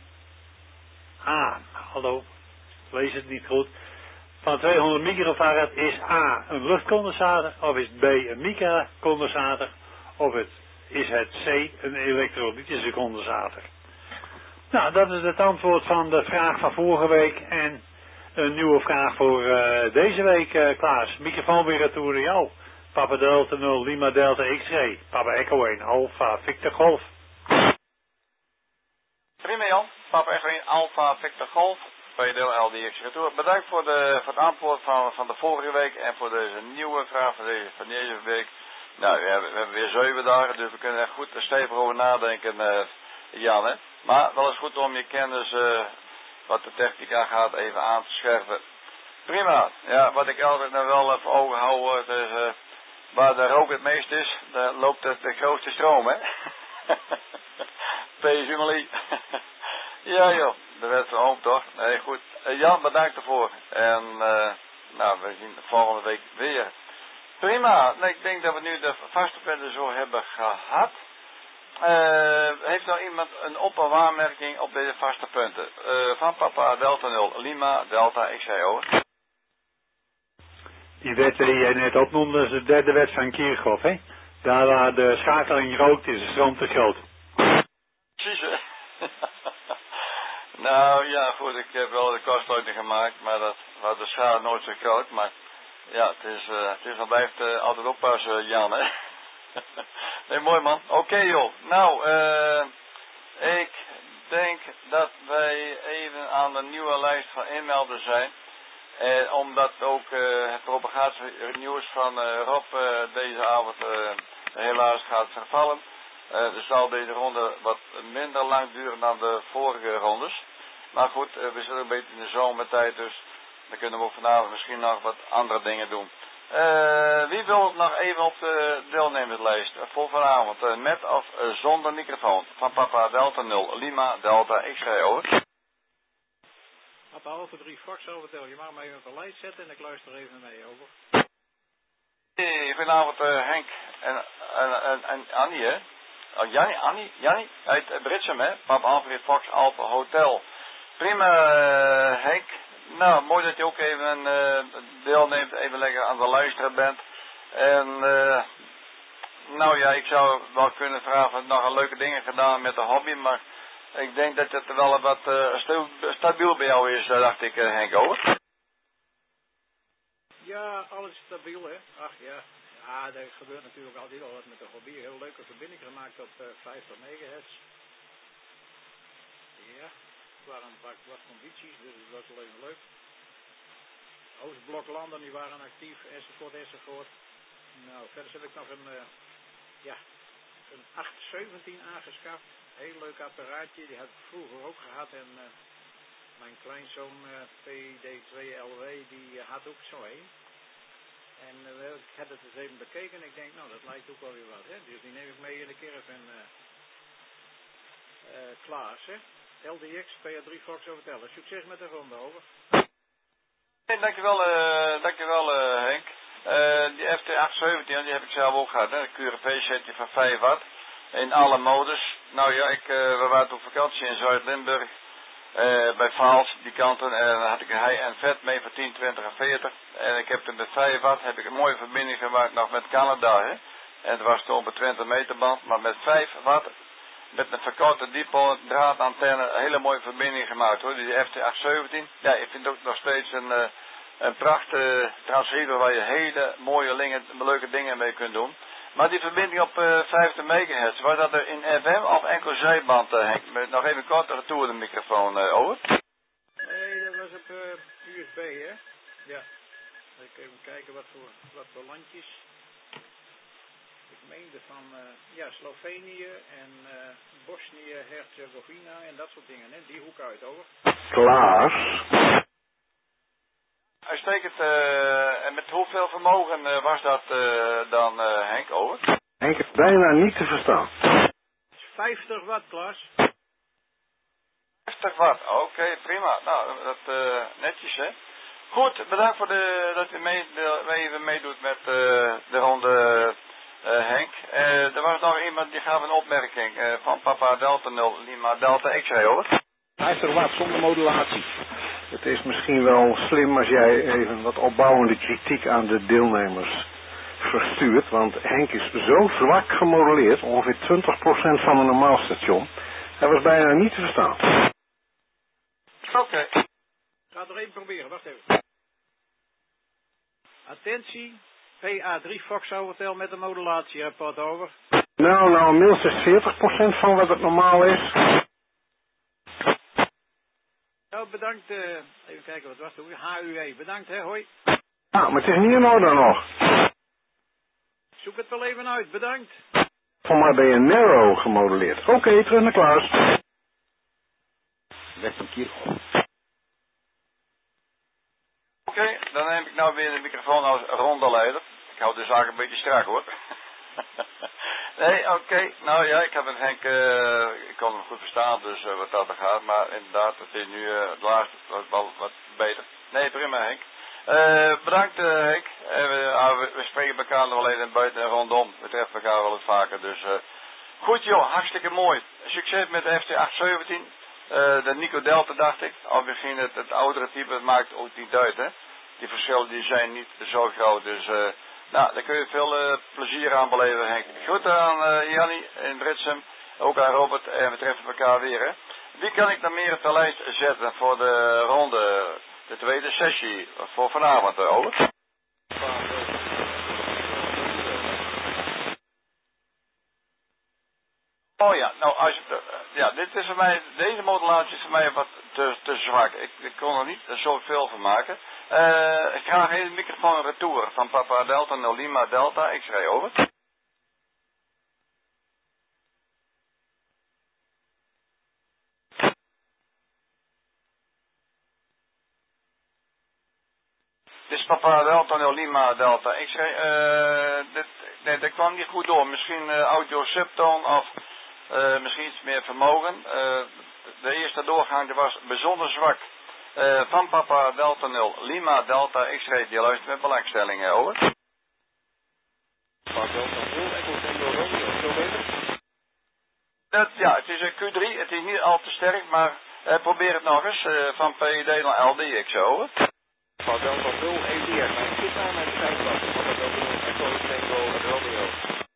S6: A. Hallo, lees het niet goed. Van tweehonderd microfarad is A een luchtcondensator of is B een microcondensator of het, is het C een elektrolytische condensator. Nou, dat is het antwoord van de vraag van vorige week en een nieuwe vraag voor uh, deze week, uh, Klaas. Microfoon weer retour naar jou. Papa Delta nul, Lima Delta X-ray. Papa Echo één, Alpha Victor Golf.
S1: Prima Jan, Papa Echo één, Alpha Victor Golf. P D L L D X retour. Bedankt voor, de, voor het antwoord van, van de vorige week en voor deze nieuwe vraag van deze, van deze week. Nou, we hebben, we hebben weer zeven dagen, dus we kunnen er goed stevig over nadenken, uh, Jan. Hè? Maar wel eens goed om je kennis, uh, wat de techniek aangaat, even aan te scherpen. Prima. Ja, wat ik altijd nou wel even ogen hou, is uh, waar de rook het meest is, daar loopt het de grootste stroom, hè. P S maal I. Ja joh, de wet van Oom toch? Nee, goed. Uh, Jan, bedankt ervoor. En uh, nou, we zien volgende week weer. Prima. Nee, ik denk dat we nu de vaste punten zo hebben gehad. Uh, heeft nou iemand een op- of aanmerking op deze vaste punten? Uh, van Papa Delta nul, Lima Delta X I O.
S6: Die wet die jij net opnoemde is de derde wet van Kirchhoff, hè? Daar waar de schakeling rookt is de stroom te groot.
S1: Precies, hè? Nou ja, goed, ik heb wel de kostuiting gemaakt, maar dat was de schade nooit zo groot. Maar ja, het is, uh, het is wel blijft uh, altijd oppassen, Jan, hè? Nee, mooi man. Oké okay, joh. Nou, uh, ik denk dat wij even aan de nieuwe lijst van inmelden zijn. En omdat ook uh, het propagatienieuws van uh, Rob uh, deze avond uh, helaas gaat vervallen. Uh, dus zal deze ronde wat minder lang duren dan de vorige rondes. Maar goed, uh, we zitten een beetje in de zomertijd, dus dan kunnen we ook vanavond misschien nog wat andere dingen doen. Uh, wie wil nog even op de deelnemerslijst voor vanavond, uh, met of uh, zonder microfoon? Van Papa Delta nul, Lima Delta X-ray, over.
S8: Papa
S6: Delta drie Foxtrot Hotel. Je mag mij even op een lijst zetten en ik luister even mee, over.
S1: Hey, goedenavond uh, Henk en, en, en, en Annie, hè? Oh, Jannie, Annie, Jannie uit Britsum, hè? Papa Alfred Fox Alpha Hotel. Prima, uh, Henk. Nou, mooi dat je ook even uh, deelneemt, even lekker aan de luisteren bent. En, uh, nou ja, ik zou wel kunnen vragen of je nog een leuke dingen gedaan met de hobby, maar ik denk dat het wel wat uh, stabiel bij jou is, dacht ik, uh, Henk, hoor.
S6: Ja, alles is stabiel, hè. Ach ja. Ja, er gebeurt natuurlijk altijd al wat met de hobby. Heel leuke verbinding gemaakt op uh, vijftig megahertz. Ja, het waren een paar wat condities, dus het was wel even leuk. Oostbloklanden, die waren actief, enzovoort, enzovoort. Nou, verder heb ik nog een, uh, ja, een acht zeventien aangeschaft. Heel leuk apparaatje, die had ik vroeger ook gehad. En uh, mijn kleinzoon uh, P D twee L W, die uh, had ook zo een. En uh, ik heb het eens even bekeken en ik denk, nou, dat lijkt ook wel weer wat, hè. Dus die neem ik mee in de caravan uh, uh, Klaas, hè. L D X, P A drie Fox Hotel. Succes met de ronde, over.
S1: Hey, dankjewel, uh, dankjewel uh, Henk. Uh, die F T acht zeventien, die heb ik zelf ook gehad, hè. Een Q R V-setje van vijf watt. In alle modus. Nou ja, ik, uh, we waren op vakantie in Zuid-Limburg. Uh, bij Vaals, die kanten. En dan had ik een high-end vet mee voor tien, twintig en veertig. En ik heb er met vijf watt heb ik een mooie verbinding gemaakt nog met Canada, hè. En het was toen op een twintig meter band. Maar met vijf watt, met een verkorte dipole draadantenne, een hele mooie verbinding gemaakt, hoor. Die F T acht zeventien. Ja, ik vind het ook nog steeds een, uh, een prachtige transceiver waar je hele mooie dingen, leuke dingen mee kunt doen. Maar die verbinding op uh, vijftig megahertz, was dat er in F M of enkel zijband, uh, Henk? Met nog even kort retour de microfoon, uh, over.
S6: Nee, dat was op uh, U S B, hè? Ja. Ik even kijken wat voor, wat voor landjes. Ik meende van, uh, ja, Slovenië en uh, Bosnië, Herzegovina en dat soort dingen, hè? Die hoek uit, over.
S11: Klaas.
S1: Uitstekend, uh, en met hoeveel vermogen uh, was dat uh, dan, uh, Henk, over?
S11: Henk is bijna niet te verstaan.
S6: vijftig watt, Klaas.
S1: vijftig watt, oké, okay, prima. Nou, dat uh, netjes, hè. Goed, bedankt voor de, dat u mee, de, even meedoet met uh, de ronde, uh, Henk. Uh, er was nog iemand die gaf een opmerking uh, van Papa Delta nul, Lima Delta X-ray, hoor.
S11: vijftig watt zonder modulatie. Het is misschien wel slim als jij even wat opbouwende kritiek aan de deelnemers verstuurt, want Henk is zo zwak gemodelleerd, ongeveer twintig procent van een normaal station. Hij was bijna niet te verstaan.
S1: Oké. Okay.
S6: Ga het er even proberen, wacht even. Attentie, P A drie Fox Hotel met een modulatierapport, over.
S11: Nou, nou, inmiddels is veertig procent van wat het normaal is.
S6: Nou, bedankt, uh, even kijken, wat was het ook? H U E, bedankt, hè, hoi.
S11: Ja, maar het is niet in orde nog.
S6: Zoek het wel even uit, bedankt.
S11: Voor mij ben je narrow gemodelleerd. Oké, okay, terug naar Klaas.
S4: Weg van Kierhoff.
S1: Oké, okay, dan neem ik nou weer de microfoon als rondeleider. Ik hou de zaak een beetje strak, hoor. Nee, oké. Okay. Nou ja, ik heb een Henk, uh, ik kan hem goed verstaan, dus uh, wat dat er gaat. Maar inderdaad, het is nu uh, het laatste wel wat beter. Nee, prima, Henk. Uh, bedankt, uh, Henk. Uh, we, uh, we, we spreken elkaar nog wel even buiten en rondom. We treffen elkaar wel eens vaker, dus uh, goed joh, hartstikke mooi. Succes met de F T acht zeventien. Uh, de Nico Delta, dacht ik. Of misschien het, het oudere type, het maakt ook niet uit, hè. Die verschillen die zijn niet zo groot, dus... Uh, Nou, daar kun je veel uh, plezier aan beleven, Henk. Groeten aan uh, Jannie in Britsum, ook aan Robert, en we treffen elkaar weer, hè. Wie kan ik dan meer op de lijst zetten voor de ronde, de tweede sessie, voor vanavond, uh, over? Oh ja, nou, als je, uh, ja, dit is voor mij, deze modulatie is voor mij wat te, te zwak. Ik, ik kon er niet zoveel van maken. Uh, ik graag even de microfoon retour van Papa Delta nul Lima Delta X-ray, over. Dit is Papa Delta nul Lima Delta X-ray. Uh, dit, nee, dat kwam niet goed door. Misschien uh, audio subtoon of uh, misschien iets meer vermogen. Uh, de eerste doorgang was bijzonder zwak. Uh, van Papa Delta nul, Lima Delta X-ray, die luistert met belangstelling, over.
S12: Papa Delta nul, Echo Tango Romeo, zo beter?
S1: Dat, ja, het is een Q drie, het is niet al te sterk, maar uh, probeer het nog eens, uh, van P D naar L D X, over.
S12: Papa Delta nul, E D R, mijn zit naar mijn vijf watt, Papa Delta nul, Echo Tango Romeo.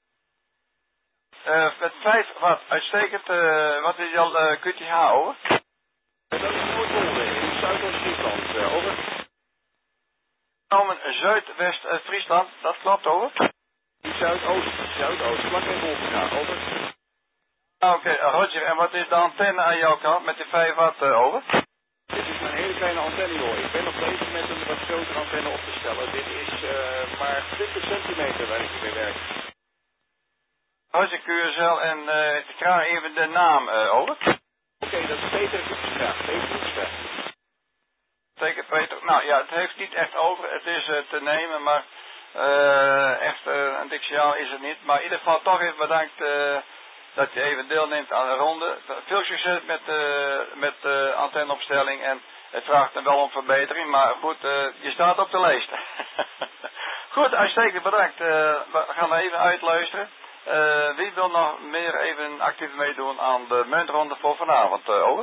S1: Uh, met vijf watt, uitstekend, uh, wat is jouw uh, Q T H, over?
S12: Dat is Noord-Wolde, in Zuidoost-Friesland, uh, over.
S1: Genomen Zuidwest-Friesland, dat klopt, over.
S12: Zuidoost, Zuidoost, vlak en Wolvenga, over.
S1: Oké, okay, Roger, en wat is de antenne aan jouw kant met die vijf watt, uh, over?
S12: Dit is een hele kleine antenne, hoor. Ik ben nog bezig met een wat grotere antenne op te stellen. Dit is uh, maar twintig centimeter waar ik mee werk.
S1: Roger, Q S L en uh, ik krijg even de naam, uh, over.
S12: Oké, okay, dat is Peter Hoekstra. Peter Hoekstra.
S1: Zeker, Peter. Nou ja, het heeft niet echt over. Het is uh, te nemen, maar uh, echt uh, een dik signaal is het niet. Maar in ieder geval toch even bedankt uh, dat je even deelneemt aan de ronde. Veel succes met de uh, met, uh, antenneopstelling en het vraagt dan wel om verbetering. Maar goed, uh, je staat op de lijst. Goed, uitstekend bedankt. Uh, we gaan er even uitluisteren. Uh, wie wil nog meer even actief meedoen aan de muntronde voor vanavond, uh, over?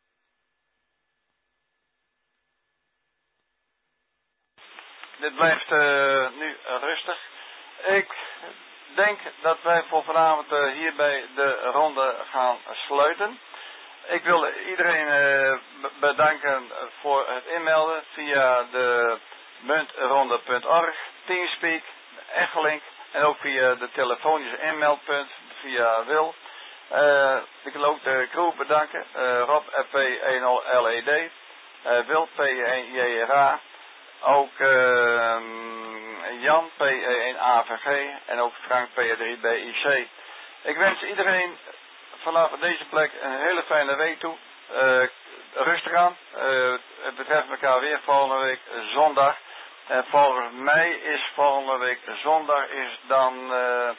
S1: Dit blijft uh, nu uh, rustig. Ik denk dat wij voor vanavond uh, hierbij de ronde gaan sluiten. Ik wil iedereen uh, bedanken voor het inmelden via de muntronde punt org, Teamspeak, Echolink. En ook via de telefonische inmeldpunt, via Wil. Uh, ik wil ook de crew bedanken. Uh, Rob F P ten L E D. Uh, Wil P één J R A. Ook uh, Jan P één A V G. En ook Frank P drie B I C. Ik wens iedereen vanaf deze plek een hele fijne week toe. Uh, rustig aan. Uh, het betreft elkaar weer volgende week zondag. En volgens mij is volgende week zondag is dan uh,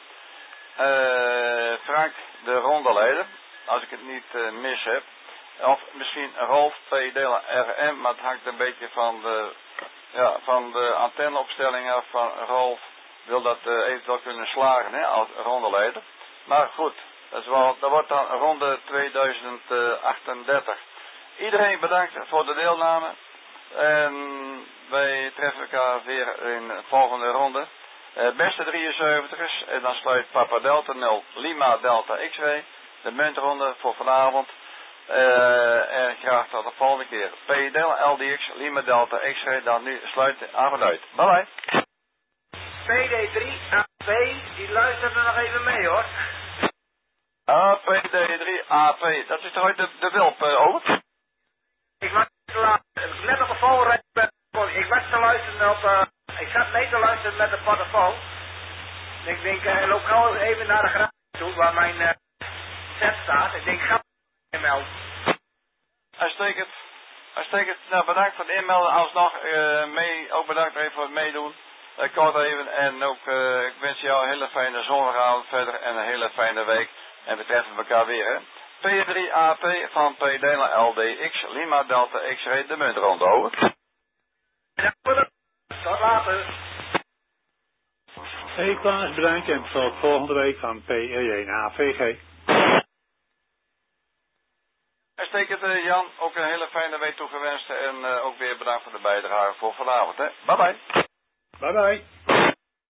S1: uh, Frank de rondeleider, als ik het niet uh, mis heb. Of misschien Rolf P. Dela R M, maar het hangt een beetje van de, ja, van de antenneopstelling af van Rolf. Wil dat uh, eventueel kunnen slagen, hè, als rondeleider. Maar goed, dat, is wel, dat wordt dan ronde tweeduizend achtendertig. Iedereen bedankt voor de deelname. En wij treffen elkaar weer in de volgende ronde. Uh, beste drieënzeventigers. En dan sluit Papa Delta nul, Lima Delta X-ray. De muntronde voor vanavond. Uh, en graag tot de volgende keer. P D L D X, Lima Delta X-ray. Dan nu sluit de avond uit. Bye bye.
S13: P D drie A P, die luistert er nog even mee, hoor.
S1: Ah, P D drie A P. Dat is toch ooit de, de Wilp, uh, over?
S13: Ik was te laat. Net op de volgende. Ik was te luisteren op. Uh, ik zat mee te luisteren met de portofoon. Ik denk, uh, loop gauw even naar de graaf toe waar mijn uh, set staat. Ik denk, ga inmelden.
S1: Uitstekend. Uitstekend. Nou, bedankt voor het inmelden. Alsnog uh, mee, ook bedankt even voor het meedoen. Uh, kort even. En ook, uh, ik wens jou een hele fijne zondagavond verder en een hele fijne week. En we treffen elkaar weer, hè. P drie A P van P D L D X, Lima Delta X-ray, de muntronde, over.
S13: Tot later.
S6: Hey Klaas, bedankt en tot volgende week van P één A V G.
S1: Uitstekend, uh, Jan. Ook een hele fijne week toegewenst. En uh, ook weer bedankt voor de bijdrage voor vanavond, hè. Bye bye.
S6: Bye bye.